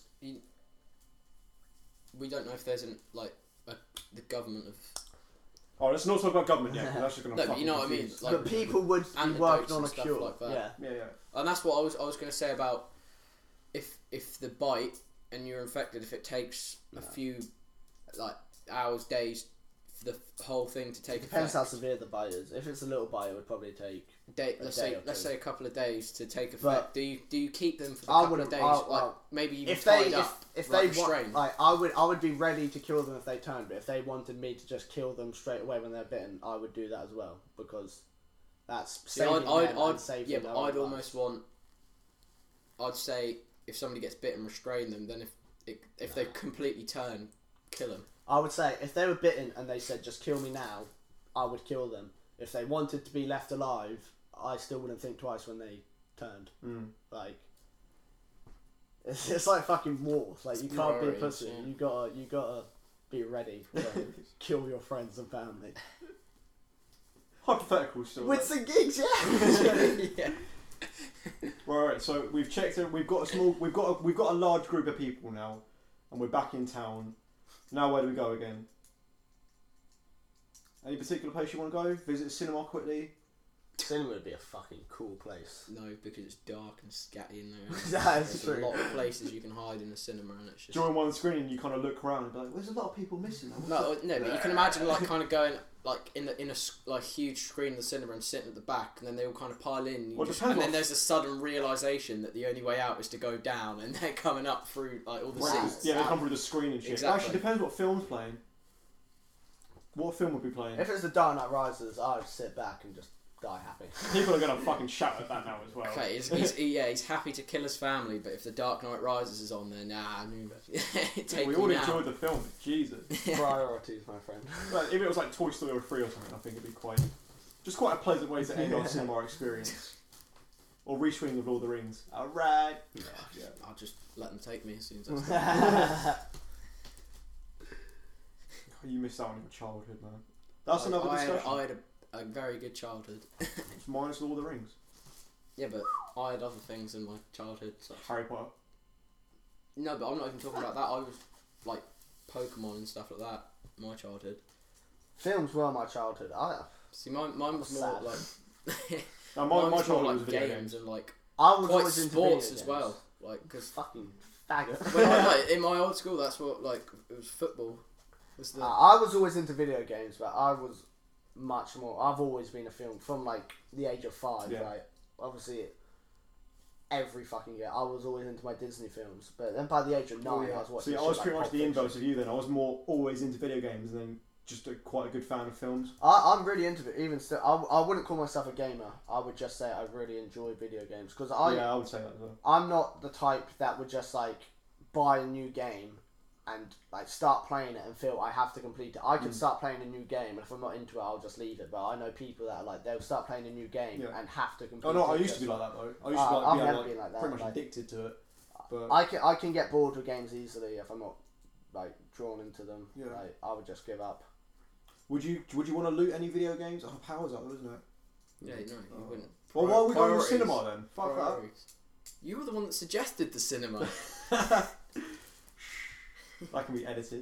Speaker 1: we don't know if there's the government of.
Speaker 2: Oh, let's not talk about government yet. That's just going to.
Speaker 1: No, but you know what I mean.
Speaker 3: Like, but people would be working on a cure.
Speaker 1: Like that.
Speaker 3: Yeah.
Speaker 1: And that's what I was going to say about if the bite and you're infected, if it takes
Speaker 3: No.
Speaker 1: a few like hours, days for the whole thing to take
Speaker 3: Depends how
Speaker 1: effect.
Speaker 3: severe the bite is. If it's a little bite, it would probably take.
Speaker 1: Let's
Speaker 3: day or
Speaker 1: say
Speaker 3: two.
Speaker 1: a couple of days to take effect.
Speaker 3: But
Speaker 1: do you keep them for the
Speaker 3: I
Speaker 1: couple of
Speaker 3: wouldn't-
Speaker 1: days?
Speaker 3: I'll-
Speaker 1: like
Speaker 3: I'll-
Speaker 1: maybe even
Speaker 3: If
Speaker 1: tied
Speaker 3: they
Speaker 1: up,
Speaker 3: if
Speaker 1: like
Speaker 3: they want,
Speaker 1: restrained?
Speaker 3: like I would be ready to kill them if they turned. But if they wanted me to just kill them straight away when they're bitten, I would do that as well because that's
Speaker 1: See,
Speaker 3: saving them and
Speaker 1: I'd
Speaker 3: saving
Speaker 1: yeah,
Speaker 3: their
Speaker 1: but
Speaker 3: own
Speaker 1: I'd
Speaker 3: lives.
Speaker 1: almost want. I'd say if somebody gets bitten, restrain them. Then if they completely turn, kill them.
Speaker 3: I would say if they were bitten and they said just kill me now, I would kill them. If they wanted to be left alive, I still wouldn't think twice when they turned. Like it's like fucking war. Like you can't be a
Speaker 1: Priorities,
Speaker 3: pussy.
Speaker 1: yeah.
Speaker 3: You gotta be ready to kill your friends and family.
Speaker 2: Hypothetical still.
Speaker 3: With some gigs, yeah.
Speaker 1: Yeah.
Speaker 2: Right. So we've checked it. We've got a large group of people now, and we're back in town. Now where do we go again? Any particular place you want to go? Visit a cinema quickly.
Speaker 3: Cinema would be a fucking cool place.
Speaker 1: No, because it's dark and scatty in there.
Speaker 3: That is
Speaker 1: There's
Speaker 3: true.
Speaker 1: a lot of places you can hide in a cinema, and it's just
Speaker 2: During one screen, you kind of look around and be like, "There's a lot of people missing."
Speaker 1: no, but you can imagine like kind of going like in a like huge screen in the cinema and sitting at the back, and then they all kind of pile in.
Speaker 2: Well,
Speaker 1: And
Speaker 2: depends
Speaker 1: then
Speaker 2: what-
Speaker 1: there's a sudden realization that the only way out is to go down, and they're coming up through like all the
Speaker 3: Right.
Speaker 1: seats.
Speaker 2: Yeah, they come through the screen and shit.
Speaker 1: Exactly.
Speaker 2: Actually, depends what film's playing. What film would be playing?
Speaker 3: If it's the Dark Knight Rises, I would sit back and just die happy.
Speaker 2: People are gonna fucking shout at that now as well.
Speaker 1: Okay, he's happy to kill his family, but if the Dark Knight Rises is on there, nah, take
Speaker 2: We
Speaker 1: me
Speaker 2: all
Speaker 1: now.
Speaker 2: enjoyed the film. Jesus.
Speaker 3: Priorities, my friend.
Speaker 2: But if it was like Toy Story 3 or something, I think it'd be quite a pleasant way to end our cinema experience. Or rescreening of Lord of the Rings. Alright.
Speaker 1: Yeah,
Speaker 2: Yeah.
Speaker 1: I'll just let them take me as soon as that's
Speaker 2: You missed out on your childhood, man. That's another
Speaker 1: I
Speaker 2: discussion.
Speaker 1: had a very good childhood.
Speaker 2: It's minus Lord of the Rings.
Speaker 1: Yeah, but I had other things in my childhood. Such.
Speaker 2: Harry Potter.
Speaker 1: No, but I'm not even talking about that. I was like Pokemon and stuff like that. My childhood.
Speaker 3: Films were my childhood.
Speaker 1: See, mine was more
Speaker 3: Sad.
Speaker 1: like.
Speaker 2: No,
Speaker 1: mine
Speaker 2: my
Speaker 1: was more
Speaker 2: childhood was
Speaker 1: like
Speaker 2: video
Speaker 1: games
Speaker 2: games.
Speaker 1: and like
Speaker 3: I was
Speaker 1: quite
Speaker 3: always into
Speaker 1: sports
Speaker 3: video
Speaker 1: as
Speaker 3: games.
Speaker 1: well. Like, because
Speaker 3: Fucking faggot.
Speaker 1: like, in my old school, that's what like it was football. Was the
Speaker 3: I was always into video games, but I was much more. I've always been a film from like the age of 5.
Speaker 2: Yeah.
Speaker 3: Right, obviously, every fucking year I was always into my Disney films. But then by the age of 9, I was watching.
Speaker 2: See, I
Speaker 3: shit
Speaker 2: was
Speaker 3: like
Speaker 2: pretty much
Speaker 3: Pulp
Speaker 2: the
Speaker 3: Fiction.
Speaker 2: inverse of you then. I was more always into video games and then just quite a good fan of films.
Speaker 3: I'm really into it. Even still, I wouldn't call myself a gamer. I would just say I really enjoy video games because
Speaker 2: Yeah, I would say that as well.
Speaker 3: I'm not the type that would just like buy a new game and like start playing it and feel I have to complete it. I can start playing a new game and if I'm not into it, I'll just leave it. But I know people that are like they'll start playing a new game
Speaker 2: Yeah.
Speaker 3: and have to complete
Speaker 2: Oh no,
Speaker 3: it.
Speaker 2: I used to
Speaker 3: just
Speaker 2: be like that though. I used to
Speaker 3: I've
Speaker 2: be
Speaker 3: never
Speaker 2: like,
Speaker 3: been like that,
Speaker 2: pretty much
Speaker 3: like-
Speaker 2: addicted to it. But
Speaker 3: I can get bored with games easily if I'm not like drawn into them.
Speaker 2: Yeah.
Speaker 3: Like I would just give up.
Speaker 2: would you want to loot any video games? Oh, Power's up, isn't it?
Speaker 1: yeah, no, you wouldn't.
Speaker 2: Well, why are we going to the
Speaker 1: Priorities.
Speaker 2: cinema then? Fuck
Speaker 1: Priorities. You were the one that suggested the cinema.
Speaker 2: that. That can be edited.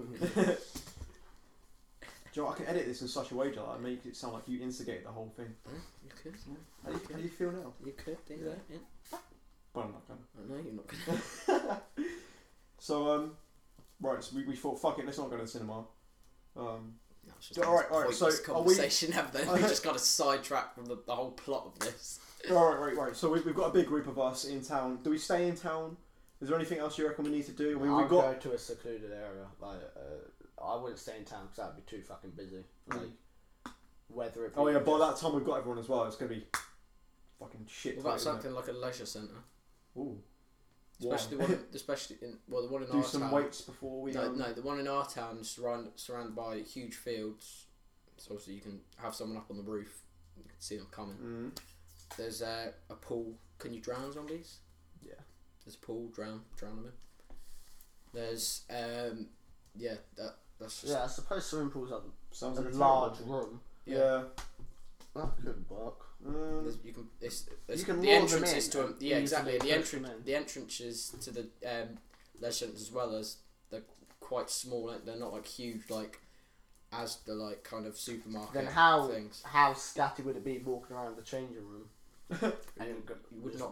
Speaker 2: Joe, I can edit this in such a way, Joe, that make it sound like you instigated the whole thing.
Speaker 1: You could.
Speaker 2: How do you feel now?
Speaker 1: You could do that. Yeah.
Speaker 2: But I'm not going
Speaker 1: I know you're not gonna.
Speaker 2: to. So, right, so we thought, fuck it, let's not go to the cinema.
Speaker 1: No, it's just
Speaker 2: Alright, alright, so
Speaker 1: pointless
Speaker 2: are we-
Speaker 1: conversation have then. We just got a sidetrack from the whole plot of this.
Speaker 2: Right. So we've got a big group of us in town. Do we stay in town? Is there anything else you reckon we need to do? I mean,
Speaker 3: I'll
Speaker 2: we've got.
Speaker 3: go to a secluded area. Like I wouldn't stay in town because that'd be too fucking busy. Like whether it. Be
Speaker 2: Oh yeah, by
Speaker 3: just-
Speaker 2: that time we've got everyone as well. It's gonna be fucking shit.
Speaker 1: What about
Speaker 2: tight, isn't
Speaker 1: something like a leisure centre?
Speaker 2: it? Ooh.
Speaker 1: Especially
Speaker 2: Why?
Speaker 1: the one in
Speaker 2: Do
Speaker 1: our
Speaker 2: some
Speaker 1: town.
Speaker 2: weights before we.
Speaker 1: No, the one in our town is surrounded by huge fields. So obviously you can have someone up on the roof. You can see them coming.
Speaker 2: Mm.
Speaker 1: There's a pool. Can you drown zombies?
Speaker 3: Yeah.
Speaker 1: There's a pool. Drown them in. There's that's just
Speaker 3: Yeah, I suppose swimming pools are
Speaker 2: Sounds
Speaker 3: a
Speaker 2: like a
Speaker 3: large
Speaker 2: terrible-
Speaker 3: room.
Speaker 2: Yeah.
Speaker 3: That could work.
Speaker 1: There's, you can it's
Speaker 3: You can
Speaker 1: the
Speaker 3: lure
Speaker 1: entrance
Speaker 3: them
Speaker 1: is
Speaker 3: in
Speaker 1: to
Speaker 3: and
Speaker 1: yeah exactly
Speaker 3: easily
Speaker 1: the
Speaker 3: push them
Speaker 1: entrance
Speaker 3: in.
Speaker 1: the entrance is to the leisure centres as well as they're quite small. They're not like huge like as the like kind of supermarket
Speaker 3: Then how
Speaker 1: things.
Speaker 3: scatty would it be walking around the changing room?
Speaker 1: And you would not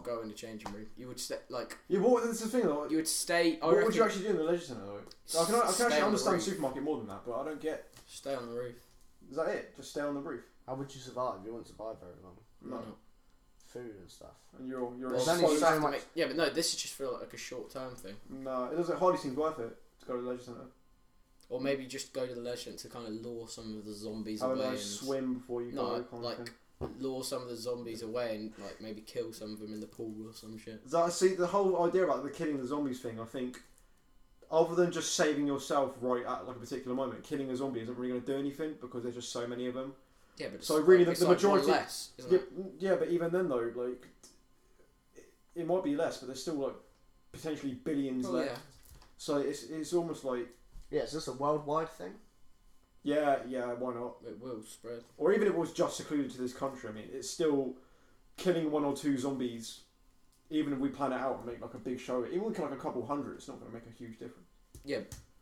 Speaker 1: go in the changing room. You would stay like.
Speaker 2: Yeah, what? That's the thing though.
Speaker 1: You would stay.
Speaker 2: What would you actually do in the leisure centre though? I can
Speaker 1: Stay
Speaker 2: actually
Speaker 1: on the
Speaker 2: understand
Speaker 1: roof.
Speaker 2: supermarket more than that, but I don't get.
Speaker 1: Stay on the roof.
Speaker 2: Is that it? Just stay on the roof.
Speaker 3: How would you survive? You wouldn't survive very long.
Speaker 1: No.
Speaker 3: Food and stuff.
Speaker 2: And you're
Speaker 3: There's only
Speaker 2: exposed.
Speaker 3: so much.
Speaker 1: Yeah, but no, this is just for like a short term thing.
Speaker 2: No, it doesn't hardly seem worth it to go to the leisure centre.
Speaker 1: Or maybe just go to the leisure centre to kind of lure some of the zombies
Speaker 2: Have a
Speaker 1: away.
Speaker 2: nice swim before you
Speaker 1: No,
Speaker 2: go. Kind of
Speaker 1: like
Speaker 2: thing.
Speaker 1: lure some of the zombies away and like maybe kill some of them in the pool or some shit.
Speaker 2: So, see, the whole idea about the killing the zombies thing, I think, other than just saving yourself right at like a particular moment, killing a zombie isn't really going to do anything because there's just so many of them.
Speaker 1: Yeah, but it's
Speaker 2: So really,
Speaker 1: it's
Speaker 2: the
Speaker 1: like
Speaker 2: majority-
Speaker 1: one less, isn't
Speaker 2: Yeah,
Speaker 1: it?
Speaker 2: yeah, but even then though, like, it might be less, but there's still like potentially billions
Speaker 1: Oh,
Speaker 2: left.
Speaker 1: yeah.
Speaker 2: So it's almost like
Speaker 3: Yeah, is this a worldwide thing?
Speaker 2: yeah, why not?
Speaker 1: It will spread.
Speaker 2: Or even if it was just secluded to this country, I mean, it's still killing 1 or 2 zombies. Even if we plan it out and make like a big show, even with like a couple hundred, it's not going to make a huge difference.
Speaker 1: Yeah.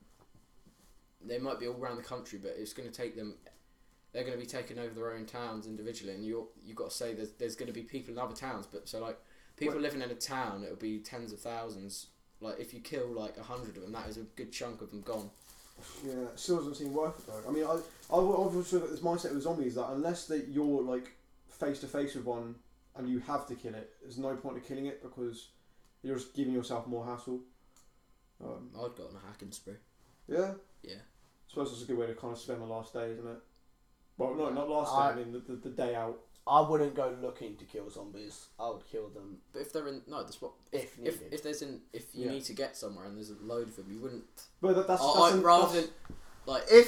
Speaker 1: They might be all around the country, but it's going to take them. They're going to be taking over their own towns individually, and you've got to say there's going to be people in other towns. But so like people living in a town, it'll be tens of thousands. Like if you kill like 100 of them, that is a good chunk of them gone.
Speaker 2: Yeah, it still doesn't seem worth it though. I mean, I've also got this mindset with zombies that unless that you're like face to face with one and you have to kill it, there's no point of killing it because you're just giving yourself more hassle.
Speaker 1: I'd go on a hacking spree.
Speaker 2: Yeah.
Speaker 1: Yeah.
Speaker 2: I suppose that's a good way to kind of spend the last day, isn't it? Well, no, not last day. I mean the day out.
Speaker 3: I wouldn't go looking to kill zombies. I would kill them
Speaker 1: But if they're in that's what
Speaker 3: if needed.
Speaker 1: if you need to get somewhere and there's a load of them, you wouldn't.
Speaker 2: But that's
Speaker 1: Rather than like
Speaker 3: If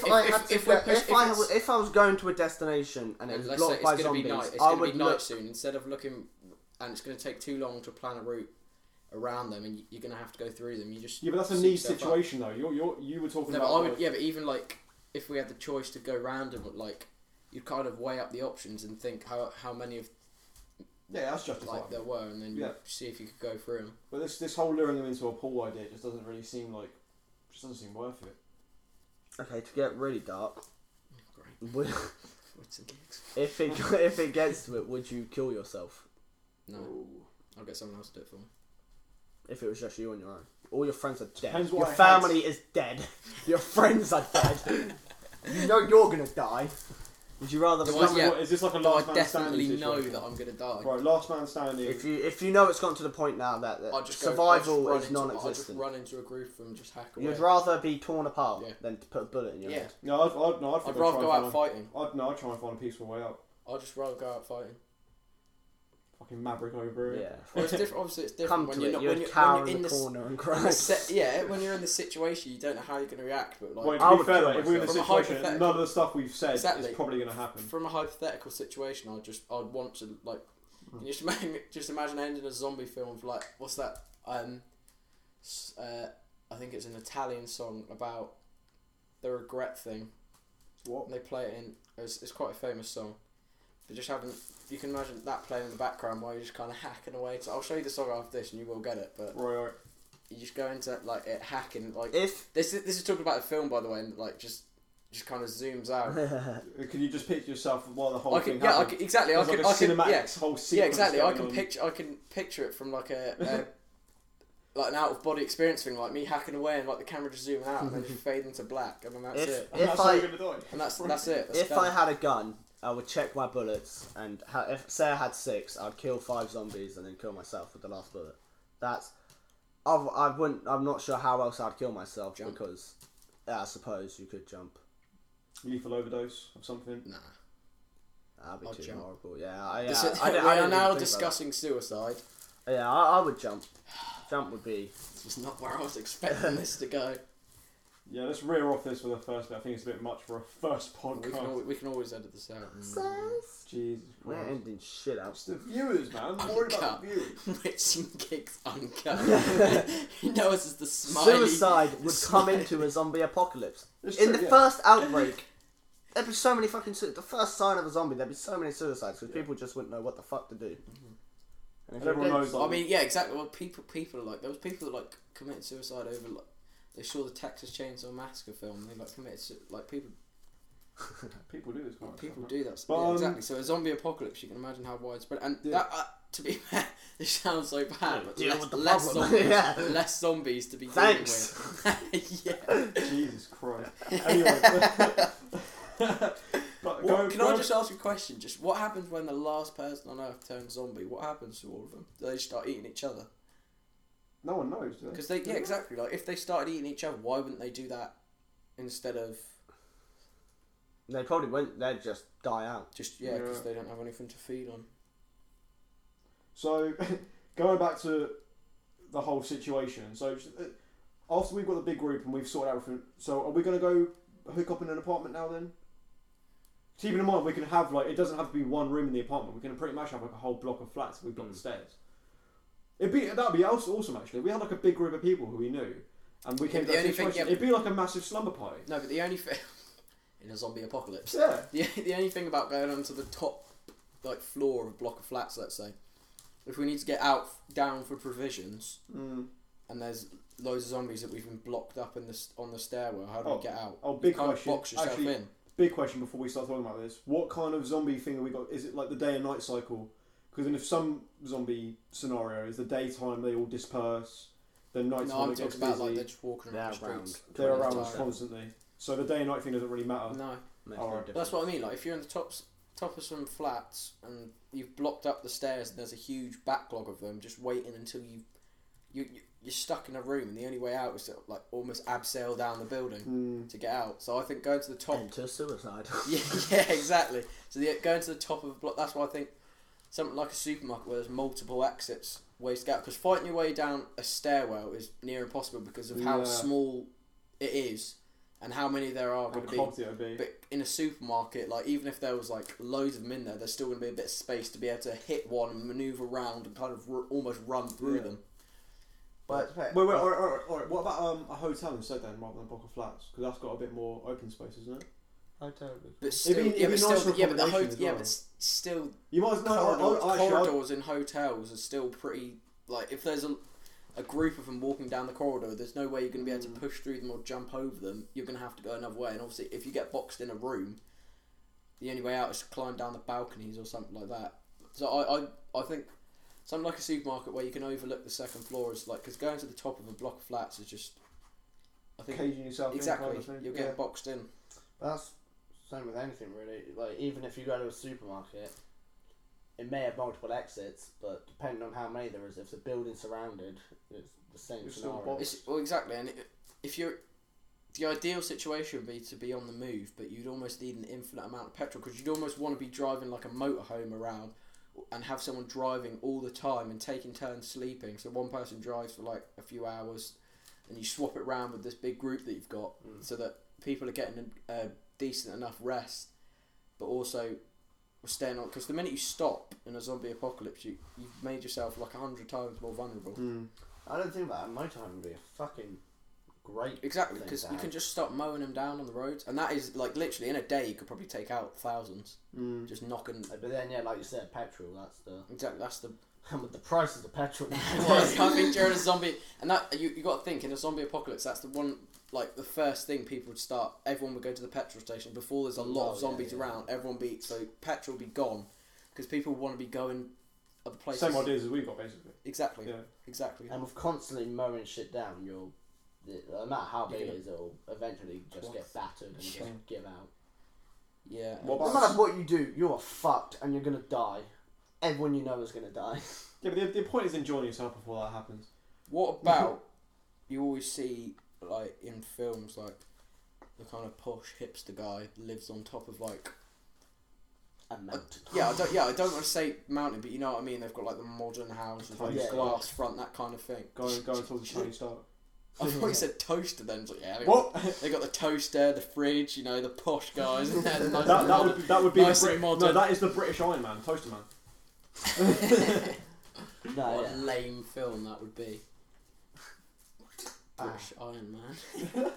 Speaker 3: I was going to a destination and it was
Speaker 1: let's say
Speaker 3: blocked by
Speaker 1: it's going to be
Speaker 3: zombies,
Speaker 1: night. It's
Speaker 3: I
Speaker 1: going to
Speaker 3: would
Speaker 1: be night
Speaker 3: look.
Speaker 1: soon. Instead of looking, and it's going to take too long to plan a route around them, and you're going to have to go through them. You just
Speaker 2: yeah, but that's a
Speaker 1: suit
Speaker 2: niche
Speaker 1: yourself up.
Speaker 2: situation though. You were talking
Speaker 1: No,
Speaker 2: about.
Speaker 1: but I would.
Speaker 2: like-
Speaker 1: Yeah, but even like if we had the choice to go random, like you'd kind of weigh up the options and think how many of
Speaker 2: Yeah, that's justifiable.
Speaker 1: like there were, and then
Speaker 2: Yeah.
Speaker 1: you see if you could go through them.
Speaker 2: But this whole luring them into a pool idea just doesn't really seem like, just doesn't seem worth it.
Speaker 3: Okay, to get really dark,
Speaker 1: Great.
Speaker 3: would,
Speaker 1: What's the gigs?
Speaker 3: if it gets to it, would you kill yourself?
Speaker 1: No,
Speaker 2: Ooh.
Speaker 1: I'll get someone else to do it for me.
Speaker 3: If it was just you on your own, all your friends are dead.
Speaker 2: Depends what
Speaker 3: Your
Speaker 2: I had.
Speaker 3: family is dead. Your friends are dead. You know you're gonna die. Would you rather?
Speaker 1: The
Speaker 2: Is
Speaker 1: ones- yeah.
Speaker 2: this like a
Speaker 1: No, I
Speaker 2: last man
Speaker 1: definitely
Speaker 2: standing
Speaker 1: know
Speaker 2: situation?
Speaker 1: that I'm going to die.
Speaker 2: Right, last man standing.
Speaker 3: If you know it's gotten to the point now that
Speaker 1: I'll just go,
Speaker 3: survival
Speaker 1: I'll
Speaker 3: is
Speaker 1: just run
Speaker 3: non-existent,
Speaker 1: I'll just run into a group and just hack away.
Speaker 3: you'd rather be torn apart
Speaker 1: Yeah.
Speaker 3: than to put a bullet in your
Speaker 1: Yeah.
Speaker 3: head.
Speaker 2: No, I'd
Speaker 1: I'd
Speaker 2: think
Speaker 1: rather
Speaker 2: try
Speaker 1: go
Speaker 2: and
Speaker 1: out
Speaker 2: find
Speaker 1: fighting.
Speaker 2: I'd try and find a peaceful way out.
Speaker 1: I'd just rather go out fighting.
Speaker 2: Fucking maverick over it.
Speaker 3: Yeah.
Speaker 1: Well, it's different. Obviously, it's different
Speaker 3: Come
Speaker 1: when
Speaker 3: to
Speaker 1: you're
Speaker 3: it,
Speaker 1: not
Speaker 3: you'd
Speaker 1: when you're,
Speaker 3: cower
Speaker 1: when
Speaker 3: in
Speaker 1: you're in
Speaker 3: the
Speaker 1: the
Speaker 3: corner and
Speaker 1: in
Speaker 3: cry.
Speaker 1: the yeah, when you're in the situation, you don't know how you're going to react. But like
Speaker 2: Wait,
Speaker 3: I
Speaker 2: to be
Speaker 3: would
Speaker 2: fair,
Speaker 3: kill
Speaker 2: though, if we're in a
Speaker 1: myself. From a
Speaker 2: situation,
Speaker 1: hypothetical-
Speaker 2: none of the stuff we've said
Speaker 1: Exactly.
Speaker 2: is probably going to happen.
Speaker 1: from a hypothetical situation, I'd want to like. Can you just imagine ending a zombie film for like what's that? I think it's an Italian song about the regret thing.
Speaker 2: What?
Speaker 1: And they play it in. It's quite a famous song. But just having, you can imagine that playing in the background while you're just kind of hacking away. So I'll show you the song after this, and you will get it. But
Speaker 2: Right.
Speaker 1: you just go into like it hacking like
Speaker 3: If
Speaker 1: this is talking about a film, by the way, and like just kind of zooms out.
Speaker 2: Could you just picture yourself while the whole
Speaker 1: I
Speaker 2: thing
Speaker 1: can, yeah, I
Speaker 2: happens?
Speaker 1: can, exactly. I
Speaker 2: There's
Speaker 1: can,
Speaker 2: like a
Speaker 1: I can,
Speaker 2: cinematic
Speaker 1: yeah,
Speaker 2: whole sequence
Speaker 1: yeah, exactly. I
Speaker 2: going
Speaker 1: can
Speaker 2: on.
Speaker 1: picture it from like a like an out of body experience thing, like me hacking away and like the camera just zooming out and then just fading to black, and then that's it.
Speaker 2: And that's how you're going to die.
Speaker 1: And that's it. That's
Speaker 3: if
Speaker 1: done.
Speaker 3: I had a gun, I would check my bullets, and if say I had 6, I'd kill 5 zombies and then kill myself with the last bullet. That's I wouldn't. I'm not sure how else I'd kill myself
Speaker 1: Jump.
Speaker 3: because I suppose you could jump.
Speaker 2: Lethal overdose of something.
Speaker 1: Nah.
Speaker 3: That'd be
Speaker 1: I'd
Speaker 3: too
Speaker 1: jump.
Speaker 3: horrible. Yeah,
Speaker 1: We
Speaker 3: I
Speaker 1: are
Speaker 3: didn't
Speaker 1: now
Speaker 3: even think about
Speaker 1: discussing suicide.
Speaker 3: that. Yeah, I would jump. Jump would be.
Speaker 1: This is not where I was expecting this to go.
Speaker 2: Yeah, let's rear off this for the first bit. I think it's a bit much for a first podcast.
Speaker 1: We can always edit this out.
Speaker 2: Jesus
Speaker 3: We're
Speaker 2: Christ.
Speaker 3: ending shit out.
Speaker 2: It's the viewers, man. I'm worried about the viewers.
Speaker 1: Rich and Gigs uncut. You know us as the smiley.
Speaker 3: Suicide would come
Speaker 1: smiley.
Speaker 3: into a zombie apocalypse.
Speaker 2: It's
Speaker 3: In
Speaker 2: true,
Speaker 3: the
Speaker 2: yeah.
Speaker 3: first outbreak, there'd be so many fucking the first sign of a zombie, there'd be so many suicides because
Speaker 2: Yeah.
Speaker 3: people just wouldn't know what the fuck to do. And if
Speaker 2: And
Speaker 3: you're
Speaker 2: everyone
Speaker 3: dead-
Speaker 2: knows, like,
Speaker 1: I mean, yeah, exactly. Well, people are like there was people that like committed suicide over like they saw the Texas Chainsaw Massacre film. They like committed like people
Speaker 2: people do this.
Speaker 1: do that.
Speaker 2: But,
Speaker 1: Yeah, exactly. So a zombie apocalypse, you can imagine how widespread. And
Speaker 2: Yeah.
Speaker 1: that, to be fair, It sounds so bad, but
Speaker 3: Deal
Speaker 1: less,
Speaker 3: with the
Speaker 1: less
Speaker 3: problem.
Speaker 1: zombies,
Speaker 3: Yeah.
Speaker 1: less zombies to be
Speaker 3: Thanks.
Speaker 1: dealing with. Yeah.
Speaker 2: Jesus Christ. Anyway. But
Speaker 1: Can I just ask you a question? Just what happens when the last person on Earth turns zombie? What happens to all of them? Do they start eating each other?
Speaker 2: No one knows, do they?
Speaker 1: Because yeah, exactly. Like if they started eating each other, why wouldn't they do that instead of
Speaker 3: They probably wouldn't. They'd just die out.
Speaker 1: just because they don't have anything to feed on?
Speaker 2: So, going back to the whole situation. So, after we've got the big group and we've sorted out everything, so are we going to go hook up in an apartment now then? Keeping in mind, we can have, like, it doesn't have to be one room in the apartment. We can pretty much have, like, a whole block of flats if we've got the stairs. That'd be awesome, actually. We had, like, a big group of people who we knew, and we came to that situation. It'd be like a massive slumber party.
Speaker 1: No, but the only thing in a zombie apocalypse.
Speaker 2: Yeah.
Speaker 1: The only thing about going onto the top, like, floor of a block of flats, let's say, if we need to get down for provisions, and there's loads of zombies that we've been blocked up on the stairwell, how do we get out?
Speaker 2: Oh, big
Speaker 1: you can't
Speaker 2: question.
Speaker 1: box yourself
Speaker 2: Actually,
Speaker 1: in.
Speaker 2: big question before we start talking about this. What kind of zombie thing have we got? Is it like the day and night cycle? Because in some zombie scenarios, the daytime they all disperse, then nighttime
Speaker 1: No, I'm
Speaker 2: it gets
Speaker 1: talking about
Speaker 2: busy.
Speaker 1: like they're just walking around the streets.
Speaker 2: They're around
Speaker 1: the
Speaker 2: us
Speaker 1: time.
Speaker 2: constantly. So the day and night thing doesn't really matter.
Speaker 1: No.
Speaker 2: Alright.
Speaker 1: But that's what I mean. Like if you're in the top of some flats and you've blocked up the stairs and there's a huge backlog of them just waiting until you're stuck in a room and the only way out is to like almost abseil down the building to get out. So I think going to the top.
Speaker 3: Enter suicide.
Speaker 1: yeah, exactly. So going to the top of a block. That's why I think something like a supermarket where there's multiple exits, ways to get out. Because fighting your way down a stairwell is near impossible because of how small it is. And how many there are going to be. But in a supermarket, like even if there was like loads of them in there, there's still going to be a bit of space to be able to hit one and manoeuvre around and kind of almost run through them.
Speaker 2: But wait, alright. What about a hotel instead then, rather than a block of flats? Because that's got a bit more open space, isn't it?
Speaker 1: But still, but still,
Speaker 2: you might
Speaker 1: corridors in hotels are still pretty. Like if there's a group of them walking down the corridor, there's no way you're going to be able to push through them or jump over them. You're going to have to go another way. And obviously, if you get boxed in a room, the only way out is to climb down the balconies or something like that. So I think something like a supermarket where you can overlook the second floor is like, because going to the top of a block of flats is just, I think,
Speaker 2: caging yourself
Speaker 1: exactly.
Speaker 2: In kind of thing.
Speaker 1: You're getting boxed in.
Speaker 3: That's same with anything really. Like even if you go to a supermarket, it may have multiple exits, but depending on how many there is, if the building's surrounded, it's the same scenario.
Speaker 1: Well, exactly, and if you're, the ideal situation would be to be on the move, but you'd almost need an infinite amount of petrol because you'd almost want to be driving like a motorhome around and have someone driving all the time and taking turns sleeping. So one person drives for like a few hours, and you swap it around with this big group that you've got, so that people are getting a decent enough rest, but also staying on, because the minute you stop in a zombie apocalypse, you've made yourself like 100 times more vulnerable.
Speaker 3: I don't think that a motorhome would be a fucking great.
Speaker 1: Exactly, because you can just stop mowing them down on the roads, and that is like literally in a day you could probably take out thousands, just knocking.
Speaker 3: But then like you said, petrol. That's the and with the prices of petrol.
Speaker 1: I think during a zombie, and that you got to think in a zombie apocalypse, that's the one. Like the first thing people would start, everyone would go to the petrol station before there's a lot of zombies around. Everyone so petrol would be gone because people want to be going other places.
Speaker 2: Same ideas as we got basically.
Speaker 1: Exactly.
Speaker 2: Yeah.
Speaker 1: Exactly.
Speaker 3: And with constantly mowing shit down, no matter how big it is, it'll eventually just get battered and just give out.
Speaker 1: Yeah.
Speaker 3: No matter what you do, you're fucked and you're gonna die. Everyone you know is gonna die.
Speaker 2: Yeah, but the point is enjoying yourself before that happens.
Speaker 1: What about you always see like in films like the kind of posh hipster guy lives on top of like
Speaker 3: a mountain.
Speaker 1: I don't want to say mountain, but you know what I mean. They've got like the modern house with like glass front, that kind of thing.
Speaker 2: Go and talk to Tony Stark.
Speaker 1: I thought you said toaster then. It's like, yeah, they got the toaster, the fridge, the posh guys. And
Speaker 2: that would be
Speaker 1: nice
Speaker 2: the
Speaker 1: modern.
Speaker 2: No, that is the British Iron Man, Toaster Man.
Speaker 1: What a lame film that would be. British Iron Man.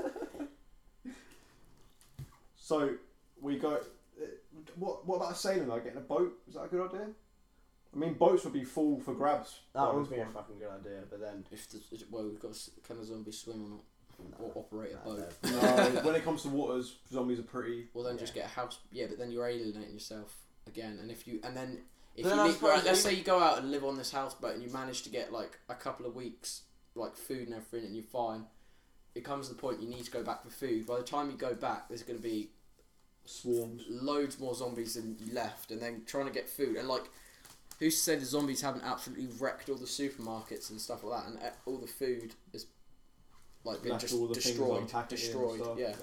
Speaker 2: So we go. What about sailing though? Getting a boat, is that a good idea? I mean, boats would be full for grabs.
Speaker 3: That would be a fucking good idea, but then
Speaker 1: we've got can a zombie swim or not, or operate a boat?
Speaker 2: No, when it comes to waters, zombies are pretty.
Speaker 1: Well, then just get a house. Yeah, but then you're alienating yourself again, and If
Speaker 3: But
Speaker 1: you
Speaker 3: then I
Speaker 1: need,
Speaker 3: suppose
Speaker 1: right, let's
Speaker 3: even-
Speaker 1: say you go out and live on this houseboat and you manage to get like a couple of weeks like food and everything and you're fine, it comes to the point you need to go back for food. By the time you go back, there's going to be
Speaker 2: Swarms.
Speaker 1: loads more zombies than you left, and then trying to get food. And like, who's to say the zombies haven't absolutely wrecked all the supermarkets and stuff like that, and all the food is like been
Speaker 2: Left
Speaker 1: just
Speaker 2: all the things
Speaker 1: destroyed,
Speaker 2: unpacking and
Speaker 1: destroyed.
Speaker 2: stuff,
Speaker 1: Yeah.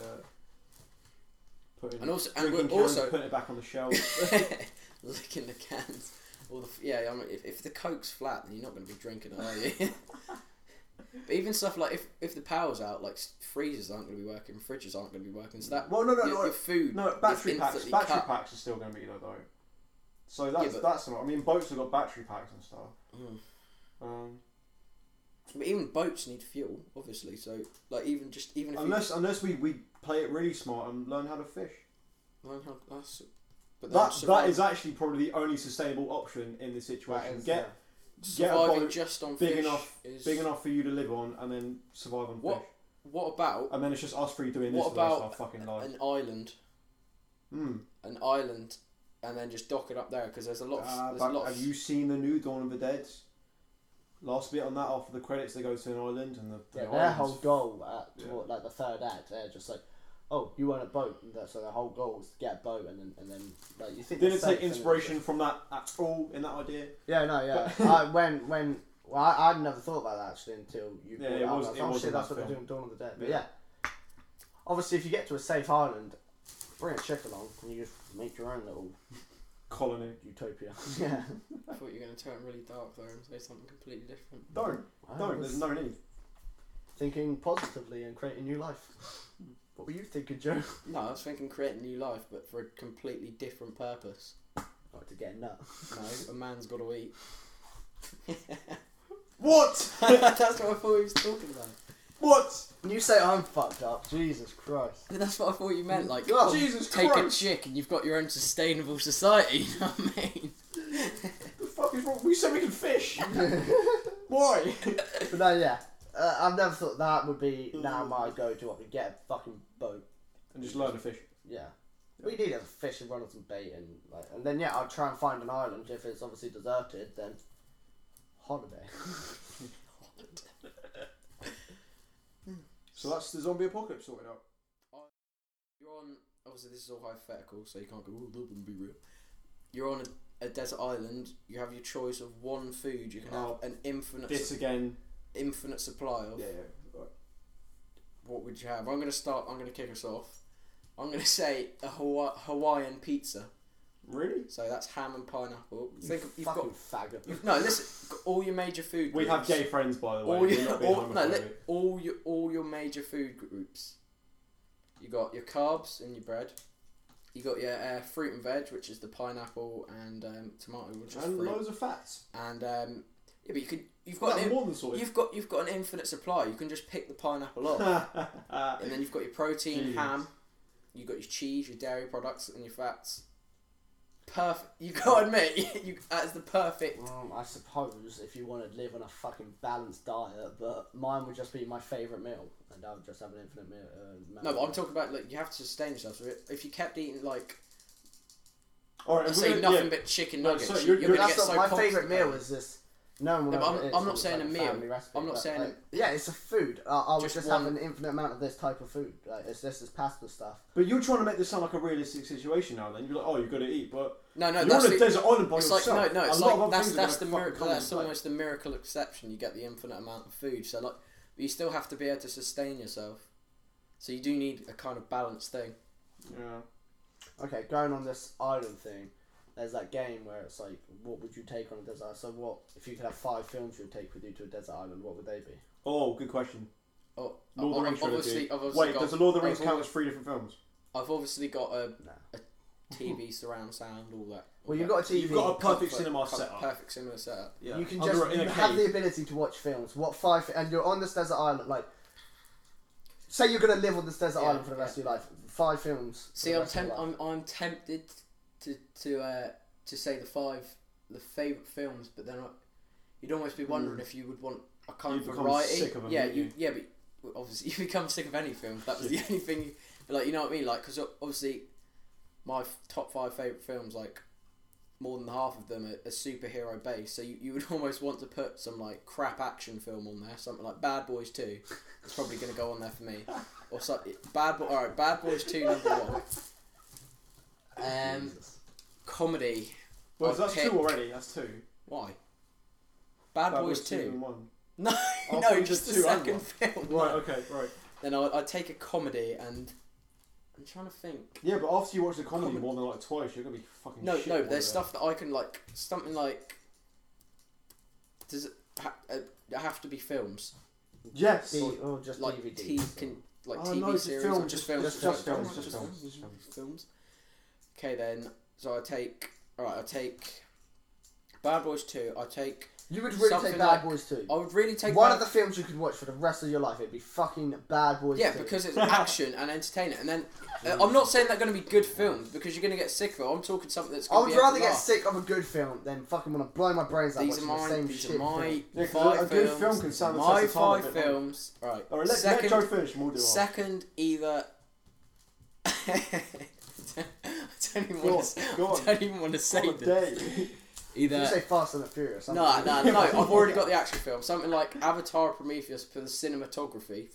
Speaker 2: Putting
Speaker 1: And also, and
Speaker 2: drinking
Speaker 1: we're
Speaker 2: cans,
Speaker 1: also
Speaker 2: putting it back on the shelf.
Speaker 1: licking the cans. All the yeah. I mean, if the Coke's flat, then you're not going to be drinking it, are you? But even stuff like if the power's out, like freezers aren't going to be working, fridges aren't going to be working. So that
Speaker 2: Well, no,
Speaker 1: your food.
Speaker 2: No, battery
Speaker 1: is
Speaker 2: packs.
Speaker 1: instantly
Speaker 2: Battery
Speaker 1: cut.
Speaker 2: packs are still going to be there though. So that's
Speaker 1: but-
Speaker 2: that's not. I mean, boats have got battery packs and stuff.
Speaker 1: Mm. But even boats need fuel, obviously. So like even if
Speaker 2: Unless we play it really smart and learn how to fish.
Speaker 1: you, that's, but then
Speaker 2: That is actually probably the only sustainable option in this situation. Get a
Speaker 1: surviving
Speaker 2: boat
Speaker 1: just on
Speaker 2: big
Speaker 1: fish
Speaker 2: enough,
Speaker 1: is
Speaker 2: big enough for you to live on, and then survive on
Speaker 1: What?
Speaker 2: fish.
Speaker 1: What about
Speaker 2: And then it's just us three doing this
Speaker 1: What
Speaker 2: for the rest of
Speaker 1: about
Speaker 2: our fucking life.
Speaker 1: an island? An island, and then just dock it up there because there's a lot.
Speaker 2: Have you seen the new Dawn of the Dead? Last bit on that, after the credits, they go to an island, and the
Speaker 3: their
Speaker 2: island's-
Speaker 3: whole goal at
Speaker 2: Yeah.
Speaker 3: like the third act, they're just like, oh, you want a boat, and so their whole goal is to get a boat, and then like you think.
Speaker 2: Didn't
Speaker 3: they're
Speaker 2: take
Speaker 3: safe, and then
Speaker 2: inspiration from that at all in that idea.
Speaker 3: Yeah, no, yeah. I'd never thought about that actually until you.
Speaker 2: Yeah,
Speaker 3: brought
Speaker 2: it
Speaker 3: up.
Speaker 2: was-
Speaker 3: I was
Speaker 2: it
Speaker 3: like, oh
Speaker 2: was
Speaker 3: shit,
Speaker 2: in
Speaker 3: that's
Speaker 2: that
Speaker 3: what they're
Speaker 2: film.
Speaker 3: doing in Dawn of the Dead. But
Speaker 2: Yeah.
Speaker 3: yeah, obviously, if you get to a safe island, bring a chick along, and you just make your own little
Speaker 2: Colony.
Speaker 3: utopia. Yeah.
Speaker 1: I thought you were going to turn really dark there and say something completely different.
Speaker 2: Don't. There's no need.
Speaker 3: Thinking positively and creating new life. What were you thinking, Joe?
Speaker 1: No, I was thinking create a new life, but for a completely different purpose.
Speaker 3: Like to get a nut.
Speaker 1: No, a man's got to eat.
Speaker 2: What?
Speaker 1: That's what I thought he was talking about.
Speaker 2: What?
Speaker 3: When you say I'm fucked up, Jesus Christ.
Speaker 1: That's what I thought you meant. Like,
Speaker 3: God,
Speaker 2: Jesus
Speaker 1: take
Speaker 2: Christ.
Speaker 1: a chick and you've got your own sustainable society. You know what I mean?
Speaker 2: The fuck is wrong? We said we can fish. Why?
Speaker 3: But no, yeah. I've never thought that would be now my go-to. I could get a fucking boat.
Speaker 2: And just learn to fish.
Speaker 3: Yeah. We need a fish and run on some bait and then yeah, I'll try and find an island. If it's obviously deserted, then holiday.
Speaker 2: So that's the zombie apocalypse sorted out.
Speaker 1: You're on. Obviously, this is all hypothetical, so you can't go. Oh, that wouldn't be real. You're on a desert island. You have your choice of one food. You can have an
Speaker 2: This again.
Speaker 1: infinite supply of.
Speaker 2: Yeah. Right.
Speaker 1: What would you have? I'm going to kick us off. I'm going to say a Hawaiian pizza.
Speaker 2: Really?
Speaker 1: So that's ham and pineapple.
Speaker 3: You've got faggot.
Speaker 1: No, listen. All your major food groups.
Speaker 2: We have gay friends, by the way.
Speaker 1: All
Speaker 2: We're
Speaker 1: your,
Speaker 2: not being
Speaker 1: all, no,
Speaker 2: homophobic.
Speaker 1: all your major food groups. You got your carbs in your bread. You got your fruit and veg, which is the pineapple and tomato, which is
Speaker 2: And
Speaker 1: fruit.
Speaker 2: loads of fats.
Speaker 1: And yeah, but you've got
Speaker 2: That's more than sorted.
Speaker 1: you've got an infinite supply. You can just pick the pineapple off, and then you've got your protein,
Speaker 2: Jeez.
Speaker 1: ham. You've got your cheese, your dairy products, and your fats. Perfect. You got to admit, that's the perfect.
Speaker 3: I suppose if you want to live on a fucking balanced diet, but mine would just be my favourite meal, and I would just have an infinite meal.
Speaker 1: No, but I'm talking about like you have to sustain yourself. So if you kept eating like,
Speaker 2: All right,
Speaker 1: let's
Speaker 2: we're
Speaker 1: say
Speaker 2: gonna-
Speaker 1: nothing but chicken
Speaker 2: No,
Speaker 1: nuggets,
Speaker 2: so
Speaker 1: you're
Speaker 2: you're-
Speaker 1: going to
Speaker 3: That's
Speaker 1: get
Speaker 3: not
Speaker 1: so
Speaker 3: my favourite
Speaker 1: constipated.
Speaker 3: meal. Is this? No one will
Speaker 1: No, but
Speaker 3: know what it is,
Speaker 1: I'm not
Speaker 3: it's
Speaker 1: saying
Speaker 3: like
Speaker 1: a meal.
Speaker 3: family recipe,
Speaker 1: I'm not
Speaker 3: but,
Speaker 1: saying
Speaker 3: like,
Speaker 1: a-
Speaker 3: yeah, it's a food. I would
Speaker 1: Just
Speaker 3: just
Speaker 1: one-
Speaker 3: have an infinite amount of this type of food. Like it's this pasta stuff.
Speaker 2: But you're trying to make this sound like a realistic situation now. Then you're like, oh, you've got to eat, but
Speaker 1: No,
Speaker 2: you're
Speaker 1: that's
Speaker 2: on a
Speaker 1: the,
Speaker 2: desert island by
Speaker 1: it's
Speaker 2: yourself.
Speaker 1: like no, it's
Speaker 2: A lot of
Speaker 1: like
Speaker 2: other
Speaker 1: that's
Speaker 2: things are
Speaker 1: that's the
Speaker 2: gonna fucking
Speaker 1: miracle.
Speaker 2: come
Speaker 1: That's
Speaker 2: into play.
Speaker 1: almost the miracle exception. You get the infinite amount of food. So like, but you still have to be able to sustain yourself. So you do need a kind of balanced thing.
Speaker 2: Yeah.
Speaker 3: Okay, going on this island thing, there's that game where it's like, what would you take on a desert island? So what, if you could have 5 films you'd take with you to a desert island, what would they be?
Speaker 2: Oh, good question.
Speaker 1: Oh,
Speaker 2: Lord of the Rings trilogy. Wait,
Speaker 1: got,
Speaker 2: does the Lord of the Rings
Speaker 1: I've
Speaker 2: count
Speaker 1: al-
Speaker 2: as 3 different films?
Speaker 1: I've obviously got a
Speaker 3: No.
Speaker 1: TV surround sound, all that.
Speaker 3: Well, you've got a TV.
Speaker 2: You've got a perfect
Speaker 1: Comfort-
Speaker 2: cinema setup.
Speaker 1: Perfect cinema setup.
Speaker 2: Yeah.
Speaker 3: You can
Speaker 2: Under
Speaker 3: just
Speaker 2: in a
Speaker 3: you have
Speaker 2: cave.
Speaker 3: the ability to watch films. What 5 and you're on this desert island, like say you're gonna live on this desert
Speaker 1: Yeah,
Speaker 3: island for the rest of your life. 5 films. for
Speaker 1: See,
Speaker 3: the
Speaker 1: I'm
Speaker 3: rest of your life.
Speaker 1: I'm tempted to say the favourite films, but then you'd almost be wondering if you would want a kind
Speaker 2: You'd
Speaker 1: of
Speaker 2: become
Speaker 1: variety.
Speaker 2: sick of them,
Speaker 1: yeah,
Speaker 2: wouldn't you?
Speaker 1: but obviously you become sick of any film. That was the only thing. But like, you know what I mean? Like, because obviously my top 5 favourite films, like more than half of them are superhero based. So you would almost want to put some like crap action film on there, something like Bad Boys 2. It's probably going to go on there for me. Or something. Alright, Bad Boys 2 number 1. Comedy.
Speaker 2: Well,
Speaker 1: I'd
Speaker 2: that's
Speaker 1: pick-
Speaker 2: 2 already. That's 2.
Speaker 1: Why? Bad Boys 2.
Speaker 2: and 1.
Speaker 1: No,
Speaker 2: Oh,
Speaker 1: no,
Speaker 2: so
Speaker 1: just the
Speaker 2: just 2 and
Speaker 1: second film.
Speaker 2: Right. Okay. Right.
Speaker 1: Then I'd take a comedy and I'm trying to think.
Speaker 2: Yeah, but after you watch the comedy more than like twice, you're gonna be fucking.
Speaker 1: No,
Speaker 2: shit
Speaker 1: no,
Speaker 2: one
Speaker 1: there's
Speaker 2: day.
Speaker 1: stuff that I can like something like. Does it have to be films
Speaker 2: Yes.
Speaker 3: Or just
Speaker 1: like
Speaker 3: DVDs.
Speaker 1: like
Speaker 2: Oh,
Speaker 1: TV
Speaker 2: no, just
Speaker 1: series
Speaker 2: films,
Speaker 1: or just films?
Speaker 2: just films, just films.
Speaker 1: Films. Okay then, so I take Bad Boys 2. I take.
Speaker 3: You would really
Speaker 1: Something
Speaker 3: take Bad
Speaker 1: like-
Speaker 3: Boys 2.
Speaker 1: I would really take
Speaker 3: One
Speaker 1: Bad-
Speaker 3: of the films you could watch for the rest of your life. It'd be fucking Bad Boys 2.
Speaker 1: Yeah, because it's action and entertaining. And then I'm not saying they're going to be good films because you're going to get sick of it. I'm talking something that's
Speaker 3: I
Speaker 1: going
Speaker 3: would
Speaker 1: to be.
Speaker 3: rather get sick of a good film than fucking want to blow my brains out
Speaker 1: These are
Speaker 3: watching the same
Speaker 1: These
Speaker 3: shit.
Speaker 1: are my
Speaker 2: Yeah, 'cause
Speaker 1: 5
Speaker 2: a good
Speaker 1: films.
Speaker 2: film can stand the
Speaker 1: my
Speaker 2: test of time a
Speaker 1: 5
Speaker 2: bit longer.
Speaker 1: films. Right.
Speaker 2: All right, let
Speaker 1: second,
Speaker 2: Joe finish and we'll do ours.
Speaker 1: second, either. I don't even
Speaker 2: Go
Speaker 1: want to.
Speaker 2: on.
Speaker 1: I don't even want to say
Speaker 2: What a
Speaker 1: this.
Speaker 2: day.
Speaker 1: Either.
Speaker 3: You say Fast and the Furious.
Speaker 1: No. I've already got the action film. Something like Avatar: Prometheus for the cinematography.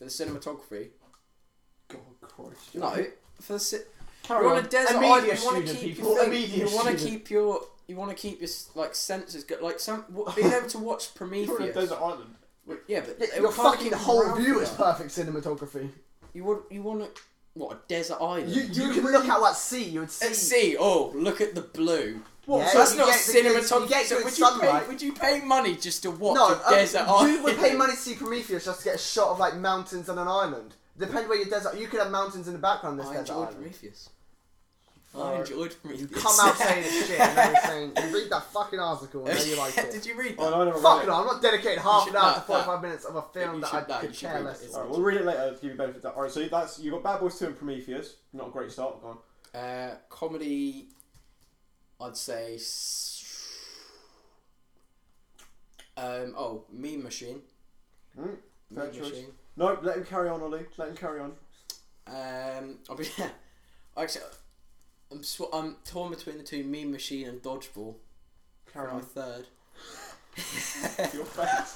Speaker 2: God Christ.
Speaker 1: No, for the.
Speaker 2: Carry
Speaker 1: You're
Speaker 2: on.
Speaker 1: on a desert
Speaker 3: Media
Speaker 1: island. You want to
Speaker 3: student,
Speaker 1: keep
Speaker 3: people.
Speaker 1: your
Speaker 3: A
Speaker 1: thing.
Speaker 3: media
Speaker 1: You want to
Speaker 3: student.
Speaker 1: keep your. You want to keep your like senses good. Like being able to watch
Speaker 2: You're on a
Speaker 1: Prometheus.
Speaker 2: desert island.
Speaker 1: Yeah, but
Speaker 3: Yeah,
Speaker 1: it
Speaker 3: your
Speaker 1: would kinda
Speaker 3: fucking
Speaker 1: keep
Speaker 3: whole
Speaker 1: around
Speaker 3: view
Speaker 1: for
Speaker 3: is
Speaker 1: that.
Speaker 3: perfect cinematography.
Speaker 1: You want to what a desert island?
Speaker 3: You can look out at sea. You would see.
Speaker 1: Let's see. Oh, look at the blue.
Speaker 3: Yeah,
Speaker 1: So that's
Speaker 3: you
Speaker 1: not
Speaker 3: get the good-
Speaker 1: cinematography.
Speaker 3: you get
Speaker 1: So
Speaker 3: good
Speaker 1: would
Speaker 3: sunlight.
Speaker 1: would you pay money just to watch
Speaker 3: No,
Speaker 1: a desert island?
Speaker 3: you would pay money to see Prometheus just to get a shot of like mountains and an island. Depends where your desert. You could have mountains in the background. This
Speaker 1: I
Speaker 3: desert
Speaker 1: enjoyed
Speaker 3: island.
Speaker 1: Prometheus. I
Speaker 2: Alright.
Speaker 1: enjoyed Prometheus.
Speaker 3: Come out saying this shit and then you're saying you read that fucking article and then you like it.
Speaker 1: Did you read that?
Speaker 2: Oh, no, I never
Speaker 3: Fuck
Speaker 2: read
Speaker 3: no,
Speaker 2: it.
Speaker 3: I'm not dedicating half
Speaker 1: should-
Speaker 3: an hour
Speaker 1: no,
Speaker 3: to 45 minutes of a film
Speaker 1: you
Speaker 3: that
Speaker 1: should-
Speaker 3: I
Speaker 1: no,
Speaker 3: could
Speaker 1: you should
Speaker 3: care
Speaker 1: read
Speaker 3: less
Speaker 1: it.
Speaker 3: about.
Speaker 2: Alright, we'll read it later to give you benefit of that. Alright, so that's you got Bad Boys 2 and Prometheus. Not a great start. Go on.
Speaker 1: Comedy, I'd say. Meme Machine.
Speaker 2: Fair
Speaker 1: Meme
Speaker 2: choice.
Speaker 1: Machine.
Speaker 2: No, let him carry on, Ollie. Let him carry on.
Speaker 1: I'll be actually. I'm torn between the two, Meme Machine and Dodgeball.
Speaker 2: Carry
Speaker 1: for my
Speaker 2: on.
Speaker 1: third.
Speaker 2: Your face.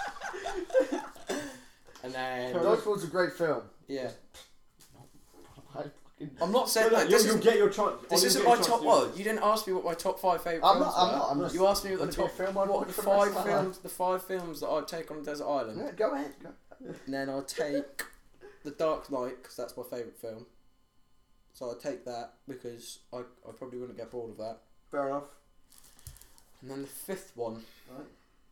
Speaker 1: And then
Speaker 3: Dodgeball's a great film.
Speaker 1: yeah,
Speaker 3: I fucking-
Speaker 1: I'm not saying
Speaker 2: No,
Speaker 1: that.
Speaker 2: you'll,
Speaker 1: This
Speaker 2: you'll
Speaker 1: isn't,
Speaker 2: get your chance.
Speaker 1: this
Speaker 2: Ollie,
Speaker 1: isn't
Speaker 2: you'll
Speaker 1: my
Speaker 2: get your
Speaker 1: top.
Speaker 2: chance to
Speaker 1: Well,
Speaker 2: do
Speaker 1: you didn't ask me what my top 5 favourite
Speaker 3: I'm
Speaker 1: films
Speaker 3: not. I'm
Speaker 1: were.
Speaker 3: not. I'm just.
Speaker 1: You asked me what
Speaker 3: gonna
Speaker 1: the
Speaker 3: be a
Speaker 1: top.
Speaker 3: film I'd
Speaker 1: What
Speaker 3: watch
Speaker 1: the
Speaker 3: for the rest
Speaker 1: 5
Speaker 3: of my life.
Speaker 1: films? The 5 films that I'd take on a desert island.
Speaker 3: Yeah, go ahead. Go.
Speaker 1: And then I'll take The Dark Knight because that's my favourite film. So I'd take that because I probably wouldn't get bored of that.
Speaker 2: Fair enough.
Speaker 1: And then the 5th one,
Speaker 2: Right.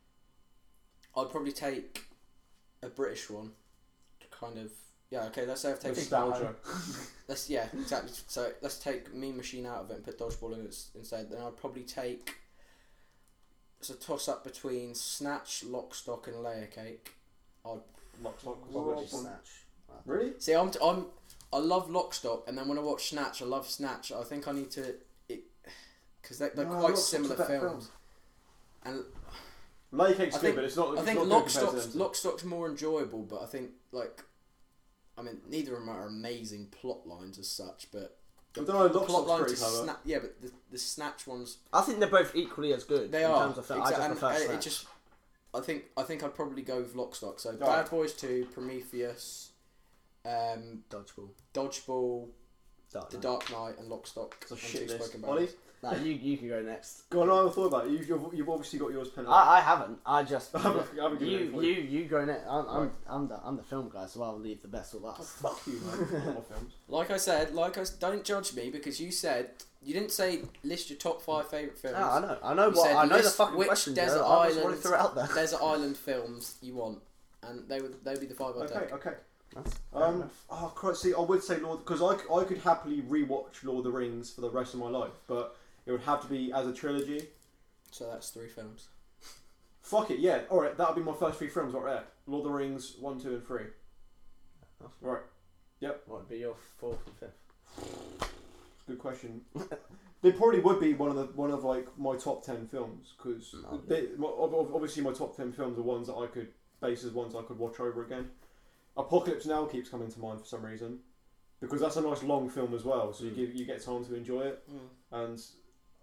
Speaker 1: I'd probably take a British one to kind of okay. Let's say I've taken
Speaker 2: Nostalgia.
Speaker 1: exactly. So let's take Meme Machine out of it and put Dodgeball in it instead. Then I'd probably take. It's a toss up between Snatch, Lock, Stock, and Layer Cake.
Speaker 2: Lock, stock,
Speaker 3: Probably
Speaker 2: stock.
Speaker 3: Snatch.
Speaker 2: Really?
Speaker 1: See, I love Lock, Stock, and then when I watch Snatch, I love Snatch. I think I need to, because they're
Speaker 2: No,
Speaker 1: quite
Speaker 2: Lock, Stock's
Speaker 1: similar
Speaker 2: a better
Speaker 1: films. And
Speaker 2: Lay Cake's
Speaker 1: I
Speaker 2: good,
Speaker 1: think-
Speaker 2: but it's not.
Speaker 1: I
Speaker 2: it's
Speaker 1: think
Speaker 2: not
Speaker 1: Lock,
Speaker 2: good compared to
Speaker 1: Stock's,
Speaker 2: them.
Speaker 1: Lock, Stock's more enjoyable, but I think neither of them are amazing plot lines as such, but
Speaker 2: I don't know.
Speaker 1: the
Speaker 2: Lock,
Speaker 1: plot
Speaker 2: Stock's
Speaker 1: lines
Speaker 2: pretty clever.
Speaker 1: yeah, but the Snatch ones
Speaker 3: I think they're both equally as good.
Speaker 1: they
Speaker 3: in
Speaker 1: are.
Speaker 3: Terms of film.
Speaker 1: Exactly,
Speaker 3: I
Speaker 1: and
Speaker 3: just prefer
Speaker 1: it
Speaker 3: Snatch.
Speaker 1: just I think I'd probably go with Lock, Stock. So
Speaker 2: Right.
Speaker 1: Bad Boys 2, Prometheus,
Speaker 3: Dodgeball.
Speaker 1: Dodgeball,
Speaker 3: Dark
Speaker 1: The
Speaker 3: Knight.
Speaker 1: Dark Knight, and Lock, Stock.
Speaker 2: It's a
Speaker 1: and
Speaker 2: shit
Speaker 1: Two
Speaker 2: list.
Speaker 1: Spoken
Speaker 2: Ollie,
Speaker 1: Barrels.
Speaker 3: Nah, you can go next.
Speaker 2: go on. I haven't thought about it. You've obviously got yours penned up.
Speaker 3: I haven't. I just.
Speaker 2: I haven't given it for
Speaker 3: you go next.
Speaker 2: Right.
Speaker 3: I'm the film guy, so I'll leave the best till
Speaker 2: Oh,
Speaker 3: last.
Speaker 2: fuck you, man. Not my films.
Speaker 1: Like I said, don't judge me because you didn't say list your top 5 favourite films.
Speaker 3: No, I know. I know
Speaker 1: You
Speaker 3: what.
Speaker 1: said
Speaker 3: I know the
Speaker 1: list
Speaker 3: fucking
Speaker 1: which
Speaker 3: question.
Speaker 1: desert
Speaker 3: Joe. I just
Speaker 1: island-
Speaker 3: wanted to throw it out there.
Speaker 1: Desert Island films you want, and they'd be the 5 I'd
Speaker 2: Okay,
Speaker 1: take.
Speaker 2: okay.
Speaker 3: That's fair enough.
Speaker 2: Oh Christ! See, I would say Lord, because I could happily rewatch Lord of the Rings for the rest of my life, but it would have to be as a trilogy.
Speaker 1: So that's 3 films.
Speaker 2: Fuck it, yeah. All right, that'll be my first 3 films right there. Lord of the Rings 1, 2, and 3. Right.
Speaker 3: What would be your 4th and 5th?
Speaker 2: Good question. They probably would be one of like my top 10 films because obviously my top 10 films are ones that I could base as ones I could watch over again. Apocalypse Now keeps coming to mind for some reason because that's a nice long film as well, so you get time to enjoy it. And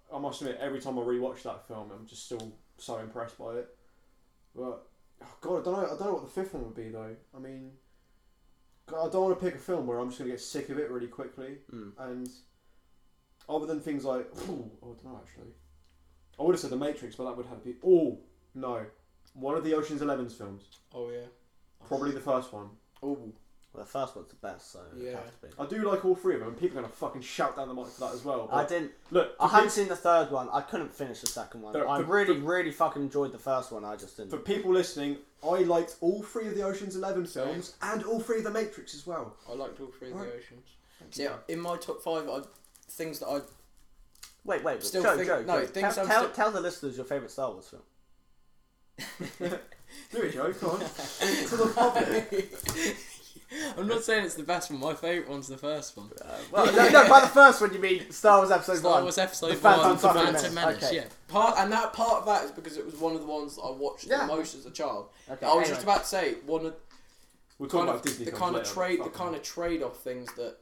Speaker 2: I must admit, every time I rewatch that film, I'm just still so impressed by it. But oh God, I don't know what the fifth one would be though. I mean, God, I don't want to pick a film where I'm just gonna get sick of it really quickly. And other than things like, I don't know actually. I would have said The Matrix, but that would have to be. Oh no, one of the Ocean's 11's films.
Speaker 1: Oh yeah.
Speaker 2: Probably the first one.
Speaker 1: Oh.
Speaker 3: Well, the first one's the best, so
Speaker 1: Yeah.
Speaker 3: it has to be.
Speaker 2: I do like all three of them, and people are gonna fucking shout down the mic for that as well.
Speaker 3: I didn't.
Speaker 2: Look,
Speaker 3: I hadn't seen the third one. I couldn't finish the second one. I really fucking enjoyed the first one. I just didn't.
Speaker 2: For people listening, I liked all three of the Ocean's 11 films and all three of the Matrix as well.
Speaker 1: I liked all three of the Oceans.
Speaker 2: Thank
Speaker 1: Yeah, in my top 5, things that I
Speaker 3: Wait.
Speaker 1: Still
Speaker 3: Joe,
Speaker 1: think-
Speaker 3: Joe,
Speaker 1: no,
Speaker 3: Joe,
Speaker 1: things
Speaker 3: tell,
Speaker 1: I'm
Speaker 3: tell,
Speaker 1: still-
Speaker 3: tell the listeners your favourite Star Wars film.
Speaker 2: Do it, Joe. Come on. To the public.
Speaker 1: I'm not saying it's the best one. My favourite one's the first one.
Speaker 3: Well, no, by the first one you mean Star Wars Episode 1.
Speaker 1: Star Wars Episode
Speaker 3: The
Speaker 1: 1,
Speaker 3: Phantom
Speaker 1: The
Speaker 3: Menace.
Speaker 1: Phantom Menace.
Speaker 3: Okay.
Speaker 1: Yeah. Part of that is because it was one of the ones that I watched the most as a child.
Speaker 3: Okay,
Speaker 1: I was
Speaker 3: anyway.
Speaker 1: just about to say one of
Speaker 2: We'll talk
Speaker 1: kind
Speaker 2: about
Speaker 1: of
Speaker 2: Disney
Speaker 1: the
Speaker 2: films
Speaker 1: kind of
Speaker 2: later,
Speaker 1: trade
Speaker 2: but
Speaker 1: the
Speaker 2: fuck
Speaker 1: kind
Speaker 2: them.
Speaker 1: of trade off things that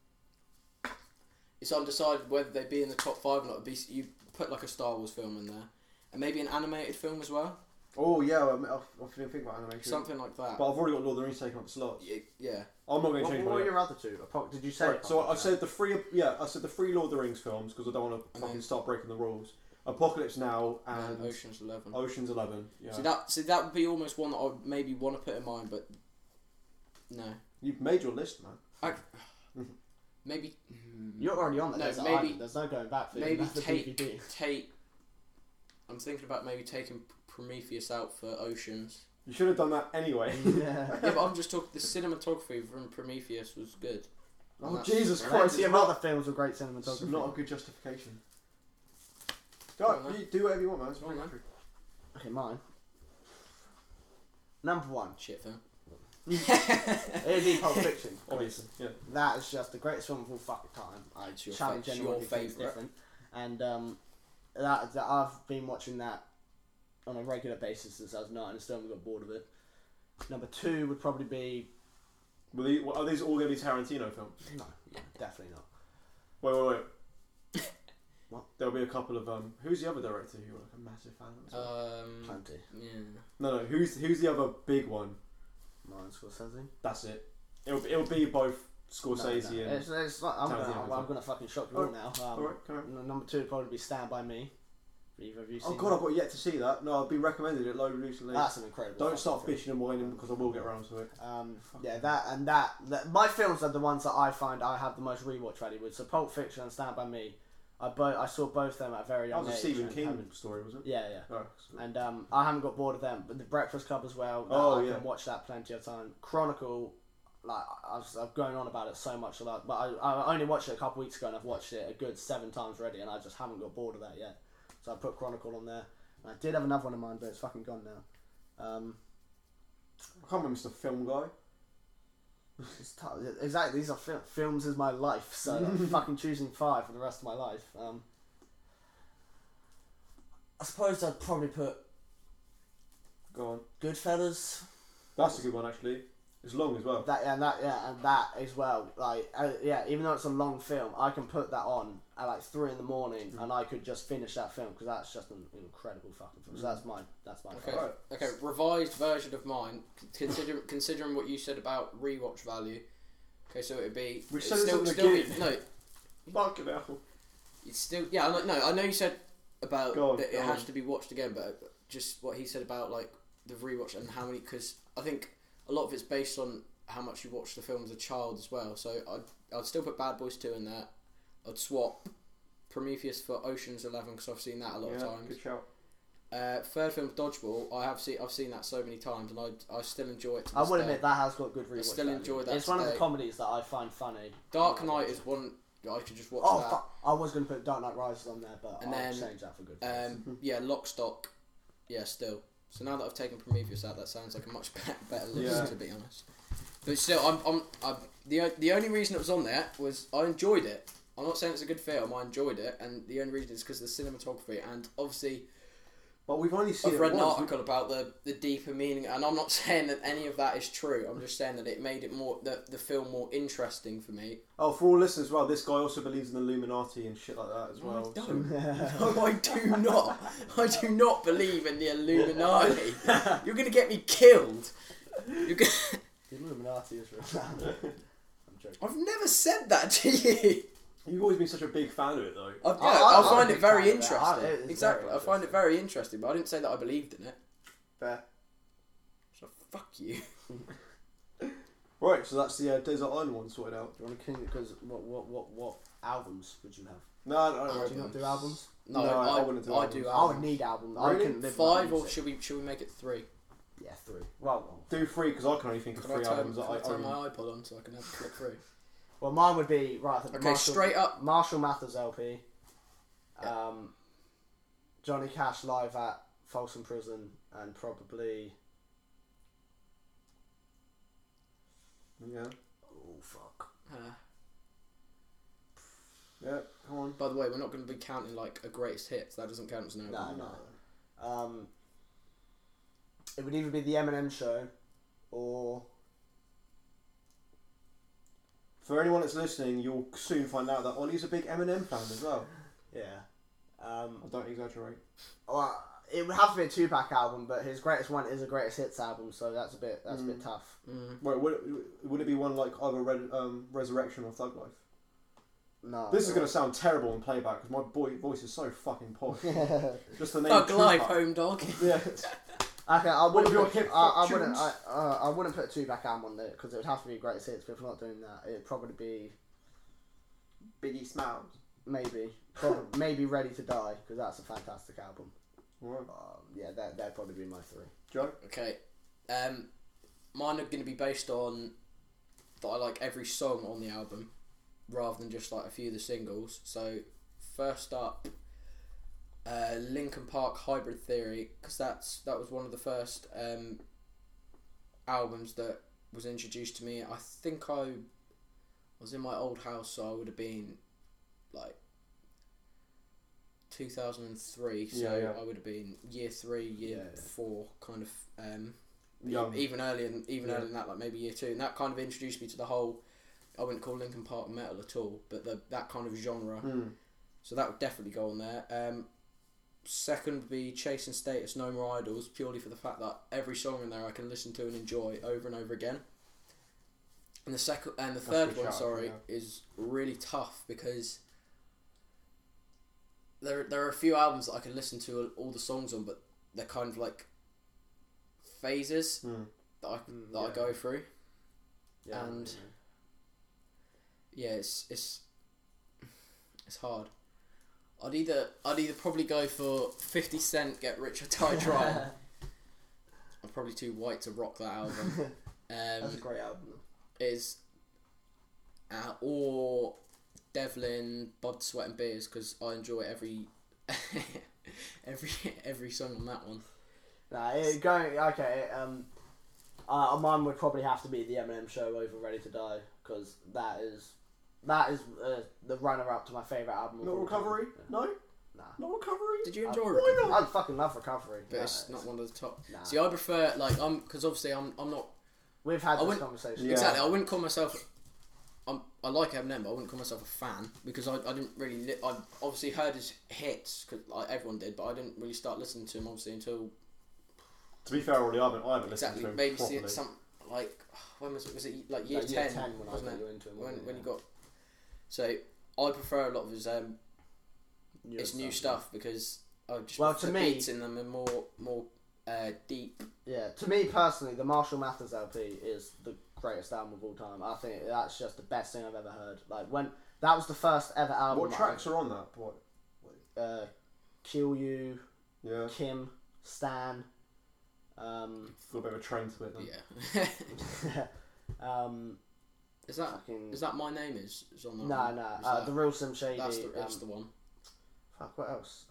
Speaker 1: it's undecided whether they be in the top 5 or not. You put like a Star Wars film in there, and maybe an animated film as well,
Speaker 2: Oh yeah, I didn't think about animation.
Speaker 1: something like that.
Speaker 2: But I've already got Lord of the Rings taking up the slots.
Speaker 1: Yeah.
Speaker 2: I'm not going to
Speaker 3: What
Speaker 2: change
Speaker 3: were
Speaker 2: my.
Speaker 3: your other two? Did you say?
Speaker 2: Right, so I said the three. I said the three Lord of the Rings films because I don't want to
Speaker 1: And
Speaker 2: fucking
Speaker 1: then-
Speaker 2: start breaking the rules. Apocalypse Now
Speaker 1: And
Speaker 2: and
Speaker 1: Ocean's 11.
Speaker 2: Ocean's 11. Yeah.
Speaker 1: See that would be almost one that I would maybe want to put in mind, but no.
Speaker 2: You've made your list, man.
Speaker 1: Maybe.
Speaker 3: You're already on the
Speaker 1: No,
Speaker 3: desert
Speaker 1: maybe-
Speaker 3: island. There's no going back for you.
Speaker 1: maybe
Speaker 3: That's the
Speaker 1: take-
Speaker 3: DVD.
Speaker 1: Take. I'm thinking about maybe taking Prometheus out for Oceans.
Speaker 2: You should have done that anyway.
Speaker 1: Yeah, but I'm just talking. The cinematography from Prometheus was good.
Speaker 2: Oh
Speaker 1: And
Speaker 2: Jesus
Speaker 3: Well,
Speaker 2: Christ!
Speaker 3: plenty
Speaker 2: It's
Speaker 3: of
Speaker 2: not,
Speaker 3: other films with great
Speaker 2: it's
Speaker 3: cinematography.
Speaker 2: not a good justification. Go,
Speaker 1: no.
Speaker 2: you do whatever you want, man. It's
Speaker 1: Go on,
Speaker 2: fine.
Speaker 1: man.
Speaker 3: Okay, mine. Number 1.
Speaker 1: Shit film.
Speaker 3: It'd be Pulp Fiction.
Speaker 2: Obviously, yeah.
Speaker 3: That is just the greatest film of all fucking time. I
Speaker 1: It's your
Speaker 3: challenge
Speaker 1: fa-
Speaker 3: anyone
Speaker 1: your
Speaker 3: who thinks
Speaker 1: favourite.
Speaker 3: different. And that I've been watching that on a regular basis since I was 9 and still haven't got bored of it. Number 2 would probably be
Speaker 2: Are these all going to be Tarantino films?
Speaker 3: no, definitely not.
Speaker 2: Wait.
Speaker 3: What?
Speaker 2: There'll be a couple of Who's the other director who you're like a massive fan of? As well?
Speaker 3: Plenty.
Speaker 1: Yeah.
Speaker 2: No. Who's the other big one?
Speaker 3: Martin Scorsese.
Speaker 2: That's it. It'll be both Scorsese
Speaker 3: No.
Speaker 2: and.
Speaker 3: It's like, I'm
Speaker 2: Tarantino.
Speaker 3: gonna fucking shock you all now.
Speaker 2: Alright, come on.
Speaker 3: Number 2 would probably be Stand By Me. For either of you
Speaker 2: Oh
Speaker 3: seen
Speaker 2: god,
Speaker 3: that?
Speaker 2: I've got yet to see that. No, I've been recommended it loads recently.
Speaker 3: That's an incredible.
Speaker 2: Don't
Speaker 3: fucking
Speaker 2: start
Speaker 3: film.
Speaker 2: bitching and whining because I will get around to it.
Speaker 3: Yeah, that my films are the ones that I find I have the most rewatch value with. So Pulp Fiction and Stand By Me, I saw both of them at a very
Speaker 2: That
Speaker 3: young
Speaker 2: was a
Speaker 3: age.
Speaker 2: Stephen
Speaker 3: and
Speaker 2: King
Speaker 3: haven't-
Speaker 2: story, was it?
Speaker 3: Yeah.
Speaker 2: Oh, so-
Speaker 3: And I haven't got bored of them. But The Breakfast Club as well. I can watch that plenty of time. Chronicle, like I've gone on about it so much, but I only watched it a couple weeks ago and I've watched it a good 7 times already, and I just haven't got bored of that yet. So I put Chronicle on there. And I did have another one in mind, but it's fucking gone now.
Speaker 2: I can't remember Mr. Film Guy.
Speaker 3: It's tough. Exactly, these are films is my life, so I'm fucking choosing 5 for the rest of my life. I suppose I'd probably put
Speaker 2: Go on.
Speaker 3: Goodfellas.
Speaker 2: That's a good one actually. It's long as well.
Speaker 3: That as well. Like even though it's a long film, I can put that on at like 3 a.m. and I could just finish that film because that's just an incredible fucking film. So that's my
Speaker 1: Okay.
Speaker 3: favourite.
Speaker 1: Okay. Revised version of mine. Considering what you said about rewatch value. Okay, so it'd be.
Speaker 2: We
Speaker 1: it's
Speaker 2: said this
Speaker 1: still,
Speaker 2: at the
Speaker 1: still be,
Speaker 2: beginning.
Speaker 1: no.
Speaker 2: Fucking hell.
Speaker 1: It's still I know you said about
Speaker 2: Go on,
Speaker 1: that it
Speaker 2: go
Speaker 1: has
Speaker 2: on.
Speaker 1: to be watched again, but just what he said about like the rewatch and how many, because I think a lot of it's based on how much you watched the film as a child as well. So I'd still put Bad Boys 2 in there. I'd swap Prometheus for Ocean's 11 because I've seen that a lot of times.
Speaker 2: Good shout.
Speaker 1: Third film Dodgeball. I've seen that so many times and I still enjoy it. To
Speaker 3: I
Speaker 1: this
Speaker 3: would
Speaker 1: day.
Speaker 3: admit that has got good rewatch.
Speaker 1: still
Speaker 3: value.
Speaker 1: enjoy that
Speaker 3: It's one of the
Speaker 1: today.
Speaker 3: comedies that I find funny.
Speaker 1: Dark Knight is one that I could just watch.
Speaker 3: Oh
Speaker 1: that.
Speaker 3: fuck! I was going to put Dark Knight Rises on there, but
Speaker 1: And
Speaker 3: I'll
Speaker 1: then,
Speaker 3: change that for good.
Speaker 1: Yeah, Lock, Stock. Yeah, still. So now that I've taken Prometheus out, that sounds like a much better list,
Speaker 2: Yeah.
Speaker 1: to be honest. But still, the only reason it was on there was I enjoyed it. I'm not saying it's a good film. I enjoyed it, and the only reason is because of the cinematography, and obviously,
Speaker 2: But we've only seen
Speaker 1: I've
Speaker 2: it
Speaker 1: read an
Speaker 2: once.
Speaker 1: article about the deeper meaning, and I'm not saying that any of that is true. I'm just saying that it made it more the film more interesting for me.
Speaker 2: Oh, for all listeners as well, this guy also believes in the Illuminati and shit like that as well.
Speaker 1: I
Speaker 2: so-
Speaker 1: don't. No, I do not. I do not believe in the Illuminati. You're gonna get me killed. You're gonna...
Speaker 3: The Illuminati is real. I'm joking.
Speaker 1: I've never said that to you.
Speaker 2: You've always been such a big fan of it, though.
Speaker 1: I find
Speaker 3: I'm a
Speaker 1: it very
Speaker 3: big fan
Speaker 1: interesting.
Speaker 3: of it. It is
Speaker 1: Exactly,
Speaker 3: very
Speaker 1: I find it very interesting, but I didn't say that I believed in it.
Speaker 3: Fair.
Speaker 1: So fuck you.
Speaker 2: Right, so that's the Desert Island one sorted out.
Speaker 3: Do you want to king? Because what albums would you have?
Speaker 2: No.
Speaker 3: Do you not do albums?
Speaker 1: No,
Speaker 2: No, I
Speaker 1: I
Speaker 2: wouldn't do
Speaker 1: I
Speaker 2: albums.
Speaker 1: do
Speaker 3: I would
Speaker 1: albums.
Speaker 3: need albums.
Speaker 2: Really?
Speaker 3: I couldn't live without
Speaker 1: 5 or
Speaker 3: music.
Speaker 1: should we make it 3?
Speaker 3: Yeah, 3. Well,
Speaker 2: Do 3 because I can only think of
Speaker 1: Can I
Speaker 2: 3
Speaker 1: turn,
Speaker 2: albums that
Speaker 1: can I
Speaker 2: I
Speaker 1: turn
Speaker 2: own.
Speaker 1: my iPod on so I can have click through?
Speaker 3: well, mine would be right. I think
Speaker 1: Okay, straight up.
Speaker 3: Marshall Mathers LP.
Speaker 1: Yeah.
Speaker 3: Johnny Cash live at Folsom Prison, and probably.
Speaker 2: Yeah.
Speaker 3: Oh fuck.
Speaker 2: Yeah, come on.
Speaker 1: By the way, we're not going to be counting like a greatest hits. That doesn't count as an album.
Speaker 3: No. It would either be the Eminem Show, or
Speaker 2: For anyone that's listening, you'll soon find out that Ollie's a big Eminem fan as well.
Speaker 3: yeah.
Speaker 2: I don't exaggerate.
Speaker 3: Well, it would have to be a 2-pack album, but his greatest one is a greatest hits album, so that's a bit tough.
Speaker 2: Wait, would it be one like either Resurrection or Thug Life?
Speaker 3: No.
Speaker 2: This is going to sound terrible in playback because my voice is so fucking posh. Just the name.
Speaker 1: Thug Life,
Speaker 2: Tupac.
Speaker 1: home dog.
Speaker 2: Yeah.
Speaker 3: Okay, I
Speaker 2: What
Speaker 3: wouldn't.
Speaker 2: of your
Speaker 3: Put,
Speaker 2: hip-hop
Speaker 3: I wouldn't put a 2-pack album on there because it would have to be greatest hits. But if we're not doing that, it'd probably be
Speaker 2: Biggie Smalls.
Speaker 3: maybe Ready to Die because that's a fantastic album.
Speaker 2: Right.
Speaker 3: Yeah, that'd probably be my 3.
Speaker 2: Joe?
Speaker 1: Okay, mine are going to be based on that I like every song on the album, rather than just like a few of the singles. So first up, Linkin Park Hybrid Theory, because that was one of the first albums that was introduced to me. I think I was in my old house, so I would have been like 2003. So
Speaker 2: Yeah.
Speaker 1: I would have been year 3, year 4, kind of.
Speaker 2: Young.
Speaker 1: Even earlier than that, like maybe year 2, and that kind of introduced me to the whole. I wouldn't call Linkin Park metal at all, but that kind of genre. So that would definitely go on there. Second would be Chasing Status, No More Idols, purely for the fact that every song in there I can listen to and enjoy over and over again. And the third
Speaker 2: good
Speaker 1: one,
Speaker 2: shout, yeah.
Speaker 1: is really tough because there are a few albums that I can listen to all the songs on, but they're kind of like phases that I go through.
Speaker 3: Yeah,
Speaker 1: And yeah, it's hard. I'd either probably go for 50 Cent, Get Rich or Die Trying. I'm probably too white to rock that album.
Speaker 3: That's a great album.
Speaker 1: Or Devlin, Blood, Sweat and Beers, because I enjoy every song on that one.
Speaker 3: Mine would probably have to be the Eminem Show over Ready to Die because that is the runner-up to my favourite album.
Speaker 2: Not Recovery? No?
Speaker 3: Nah.
Speaker 2: Not Recovery?
Speaker 1: Did you enjoy
Speaker 2: Why
Speaker 1: Recovery?
Speaker 3: I fucking love Recovery.
Speaker 1: But it's not one of the top.
Speaker 3: Nah.
Speaker 1: See, I prefer because obviously I'm not.
Speaker 3: We've had
Speaker 1: I
Speaker 3: this
Speaker 1: wouldn't-
Speaker 3: conversation.
Speaker 2: Yeah.
Speaker 1: Exactly, I wouldn't call myself. I like Eminem, but I wouldn't call myself a fan because I didn't really. I obviously heard his hits because like everyone did, but I didn't really start listening to him obviously until
Speaker 2: To be fair, Ollie, I haven't listened
Speaker 1: exactly
Speaker 2: to him
Speaker 1: maybe
Speaker 2: properly.
Speaker 1: some like when was it? Was it like year
Speaker 3: Like
Speaker 1: 10?
Speaker 3: when I
Speaker 1: wasn't
Speaker 3: got
Speaker 1: it?
Speaker 3: you into him.
Speaker 1: When you got. So I prefer a lot of his new stuff because I just
Speaker 3: Well,
Speaker 1: the
Speaker 3: to me-
Speaker 1: beats in them are more deep.
Speaker 3: Yeah, to me personally, the Marshall Mathers LP is the greatest album of all time. I think that's just the best thing I've ever heard. Like when that was the first ever album.
Speaker 2: What tracks are on that? What?
Speaker 3: Kill You,
Speaker 2: Yeah.
Speaker 3: Kim, Stan.
Speaker 2: Got a bit of a trend to it then.
Speaker 1: Yeah. Is that
Speaker 3: fucking,
Speaker 1: is that My Name is on that?
Speaker 3: No,
Speaker 1: one?
Speaker 3: no.
Speaker 1: Is that-
Speaker 3: The Real Slim Shady.
Speaker 1: that's the one.
Speaker 3: Fuck. What else?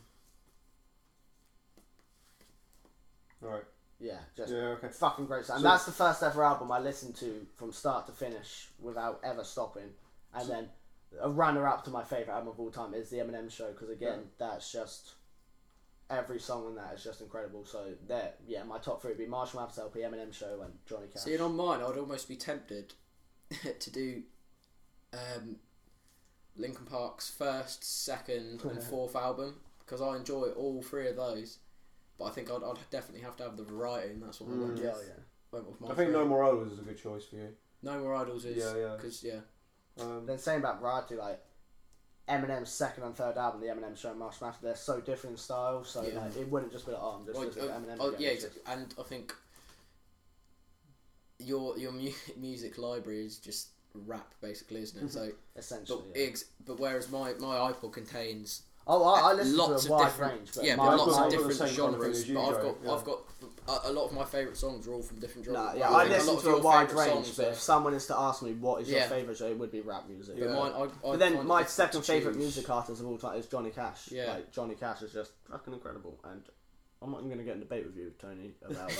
Speaker 2: Alright.
Speaker 3: Yeah, just
Speaker 2: Yeah, okay.
Speaker 3: fucking great. And
Speaker 2: So-
Speaker 3: that's the first ever album I listened to from start to finish without ever stopping. And then a runner-up to my favourite album of all time is the Eminem Show because again, that's just every song on that is just incredible. So there, yeah, my top 3 would be Marshall Mathers LP, Eminem Show, and Johnny Cash.
Speaker 1: See, and on mine, I'd almost be tempted to do Linkin Park's first, second, and fourth album, because I enjoy all 3 of those. But I think I'd definitely have to have the variety, and that's what I went with.
Speaker 3: Yeah.
Speaker 1: Went with my
Speaker 2: I think
Speaker 1: 3.
Speaker 2: No More Idols is a good choice for you.
Speaker 1: No More Idols is
Speaker 2: Yeah.
Speaker 1: because
Speaker 3: Then saying about variety, like Eminem's second and third album, the Eminem Show and Marshall Mathers, they're so different in style. So
Speaker 1: Yeah.
Speaker 3: like, it wouldn't just be like, I'm just listening to Eminem. Again.
Speaker 1: yeah,
Speaker 3: It's
Speaker 1: exactly. And I think your music library is just rap, basically, isn't it? So,
Speaker 3: essentially.
Speaker 1: but, but whereas my iPod contains
Speaker 3: I listen
Speaker 1: lots
Speaker 3: to a
Speaker 1: of
Speaker 3: wide
Speaker 1: different,
Speaker 3: range. But
Speaker 1: yeah,
Speaker 3: my-
Speaker 1: but lots
Speaker 2: I've
Speaker 1: of
Speaker 2: got the
Speaker 1: different
Speaker 2: same kind of thing
Speaker 1: genres.
Speaker 2: as you,
Speaker 1: But
Speaker 2: Joe, yeah.
Speaker 1: I've got a lot of my favourite songs are all from different genres.
Speaker 3: Yeah,
Speaker 1: I
Speaker 3: I
Speaker 1: think
Speaker 3: listen
Speaker 1: lot
Speaker 3: to
Speaker 1: of
Speaker 3: a
Speaker 1: your
Speaker 3: wide
Speaker 1: favourite
Speaker 3: range,
Speaker 1: songs
Speaker 3: but
Speaker 1: are-
Speaker 3: if someone is to ask me what is your
Speaker 1: Yeah.
Speaker 3: favourite genre, it would be rap music.
Speaker 1: But mine, I
Speaker 3: But then
Speaker 1: find it
Speaker 3: my
Speaker 1: difficult
Speaker 3: second
Speaker 1: to
Speaker 3: favourite
Speaker 1: choose.
Speaker 3: music artist of all time is Johnny Cash.
Speaker 1: Yeah.
Speaker 3: Like, Johnny Cash is just fucking incredible, and I'm not even going to get in a debate with you, Tony, about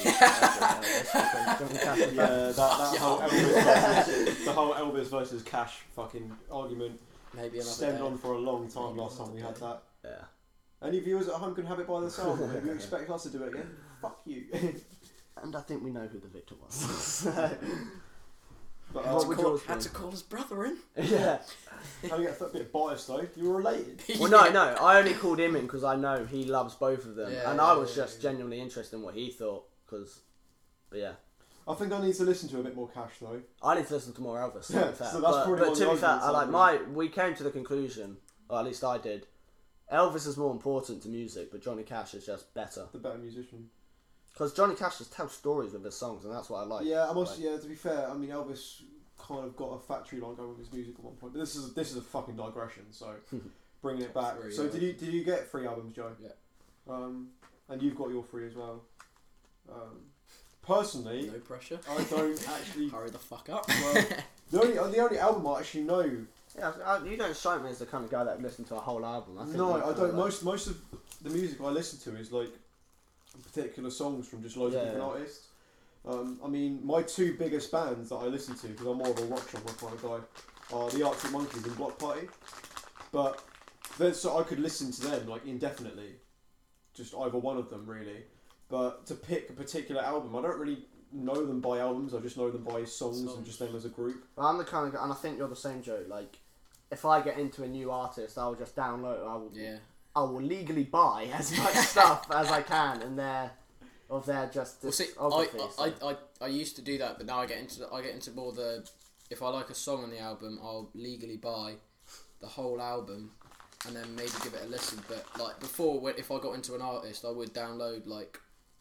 Speaker 3: Johnny Cash is
Speaker 2: Yeah, that whole Elvis the whole Elvis versus Cash fucking argument
Speaker 1: Maybe another
Speaker 2: stemmed
Speaker 1: day.
Speaker 2: on for a long time
Speaker 1: Maybe
Speaker 2: last time we
Speaker 1: another
Speaker 2: had that.
Speaker 3: Yeah.
Speaker 2: Any viewers at home can have it by themselves. If you expect us to do it again, fuck you.
Speaker 3: And I think we know who the victor was.
Speaker 2: But
Speaker 3: What would yours
Speaker 1: Had
Speaker 3: be?
Speaker 1: to call his brother in.
Speaker 3: Yeah.
Speaker 2: I get a bit biased though. You were related.
Speaker 3: Well, no, I only called him in because I know he loves both of them,
Speaker 1: Yeah,
Speaker 3: and I
Speaker 1: yeah,
Speaker 3: was
Speaker 1: yeah,
Speaker 3: just
Speaker 1: yeah.
Speaker 3: genuinely interested in what he thought. But yeah,
Speaker 2: I think I need to listen to a bit more Cash though.
Speaker 3: I need to listen to more Elvis. To
Speaker 2: Yeah,
Speaker 3: be fair.
Speaker 2: so that's probably
Speaker 3: but
Speaker 2: one
Speaker 3: to
Speaker 2: of
Speaker 3: be
Speaker 2: the
Speaker 3: fair,
Speaker 2: arguments
Speaker 3: we came to the conclusion, or at least I did. Elvis is more important to music, but Johnny Cash is just better.
Speaker 2: The better musician.
Speaker 3: Because Johnny Cash just tells stories with his songs, and that's what I like.
Speaker 2: Yeah, I must.
Speaker 3: Like,
Speaker 2: Yeah, to be fair, I mean Elvis kind of got a factory line going with his music at one point. But this is a fucking digression. So bringing it back.
Speaker 1: Three,
Speaker 2: So
Speaker 1: yeah.
Speaker 2: did you get 3 albums, Joe?
Speaker 1: Yeah.
Speaker 2: And you've got your 3 as well. Personally,
Speaker 1: No pressure.
Speaker 2: I don't actually.
Speaker 1: Hurry the fuck up.
Speaker 2: Well, the only album I actually know.
Speaker 3: yeah, you don't strike me as the kind of guy that would listen to a whole album. I think
Speaker 2: No,
Speaker 3: you
Speaker 2: I
Speaker 3: kinda
Speaker 2: don't.
Speaker 3: like-
Speaker 2: Most of the music I listen to is like particular songs from just loads of different artists. I mean, my 2 biggest bands that I listen to, because I'm more of a rock genre kind of guy, are the Arctic Monkeys and Block Party. But then, so I could listen to them like indefinitely, just either one of them really. But to pick a particular album, I don't really know them by albums. I just know them by songs and just them as a group.
Speaker 3: But I'm the kind of guy, and I think you're the same, Joe. Like, if I get into a new artist, I'll just download.
Speaker 1: Yeah.
Speaker 3: I will legally buy as much stuff as I can, and they're just
Speaker 1: Well, see,
Speaker 3: discography,
Speaker 1: I used to do that, but now I get into more the, if I like a song on the album, I'll legally buy the whole album, and then maybe give it a listen. But like before, if I got into an artist, I would download like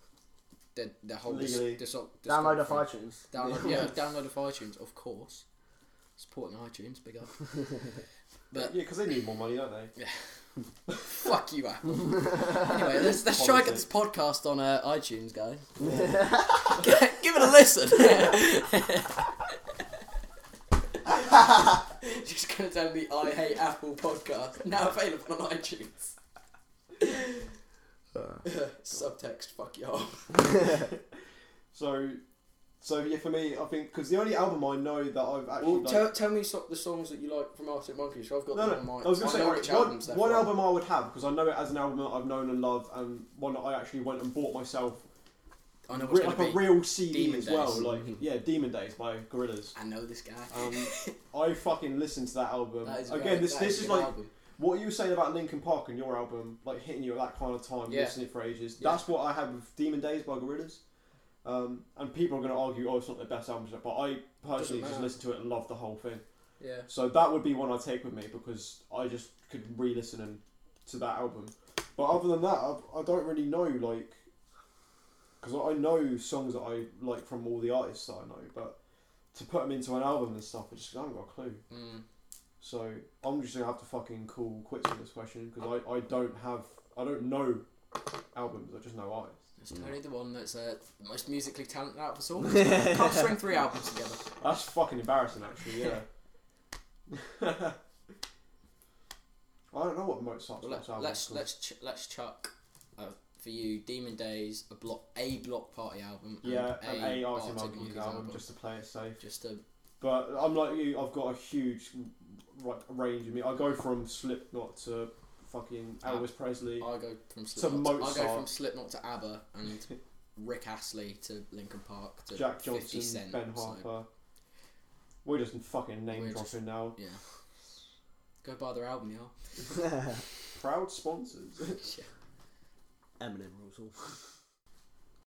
Speaker 1: the whole
Speaker 2: Legally.
Speaker 3: download off
Speaker 1: discography.
Speaker 3: iTunes.
Speaker 1: Download off iTunes, of course. Supporting iTunes, big up. But
Speaker 2: Yeah, because they need more money, don't they?
Speaker 1: fuck you, Apple. Anyway, let's try and get this podcast on iTunes, guys. Give it a listen. Just gonna tell me I hate Apple podcast now available on iTunes. Subtext, fuck y'all.
Speaker 2: So yeah, for me, I think because the only album I know that I've actually
Speaker 1: Well, tell me the songs that you like from Arctic Monkeys. So I've got them on my.
Speaker 2: I was going to say
Speaker 1: know which albums
Speaker 2: one,
Speaker 1: they're
Speaker 2: one
Speaker 1: from.
Speaker 2: album I would have because I know it as an album that I've known and loved, and one that I actually went and bought myself.
Speaker 1: I know what's
Speaker 2: Like
Speaker 1: gonna
Speaker 2: a
Speaker 1: be.
Speaker 2: real CD
Speaker 1: Demon
Speaker 2: as well,
Speaker 1: Days.
Speaker 2: like Demon Days by Gorillaz.
Speaker 1: I know this guy.
Speaker 2: I fucking listened to that album.
Speaker 1: That is
Speaker 2: Again,
Speaker 1: great.
Speaker 2: this
Speaker 1: That
Speaker 2: is
Speaker 1: a good
Speaker 2: like
Speaker 1: album.
Speaker 2: what you were saying about Linkin Park and your album, like hitting you at that kind of time,
Speaker 1: Yeah.
Speaker 2: listening for ages.
Speaker 1: Yeah.
Speaker 2: That's what I had with Demon Days by Gorillaz. And people are going to argue, it's not their best album, but I personally just
Speaker 1: matter.
Speaker 2: listened to it and loved the whole thing.
Speaker 1: Yeah.
Speaker 2: So that would be one I'd take with me because I just could re-listen to that album. But other than that, I don't really know, like, because I know songs that I like from all the artists that I know, but to put them into an album and stuff, I haven't got a clue. So I'm just gonna have to fucking call quits on this question because I don't know albums. I just know artists.
Speaker 1: It's Tony the one that's the most musically talented out of us all. Can't string 3 albums together.
Speaker 2: That's fucking embarrassing, actually. Yeah. I don't know what Mozart's
Speaker 1: Well,
Speaker 2: album is called.
Speaker 1: let's chuck for you Demon Days a block party album.
Speaker 2: Yeah,
Speaker 1: and
Speaker 2: an Arctic
Speaker 1: Arctic
Speaker 2: Monkeys
Speaker 1: Monkeys
Speaker 2: album just to play it safe.
Speaker 1: Just to
Speaker 2: But I'm like you. I've got a huge range of me. I go from Slipknot to fucking Elvis Presley.
Speaker 1: I go from Slipknot.
Speaker 2: Mozart.
Speaker 1: I go from Slipknot to ABBA and Rick Astley to Linkin Park to
Speaker 2: Jack
Speaker 1: 50
Speaker 2: Johnson,
Speaker 1: Cent.
Speaker 2: Ben Harper. We're just fucking name dropping now.
Speaker 1: Yeah. Go buy their album, y'all.
Speaker 2: Proud sponsors.
Speaker 1: Yeah.
Speaker 4: Eminem rules all.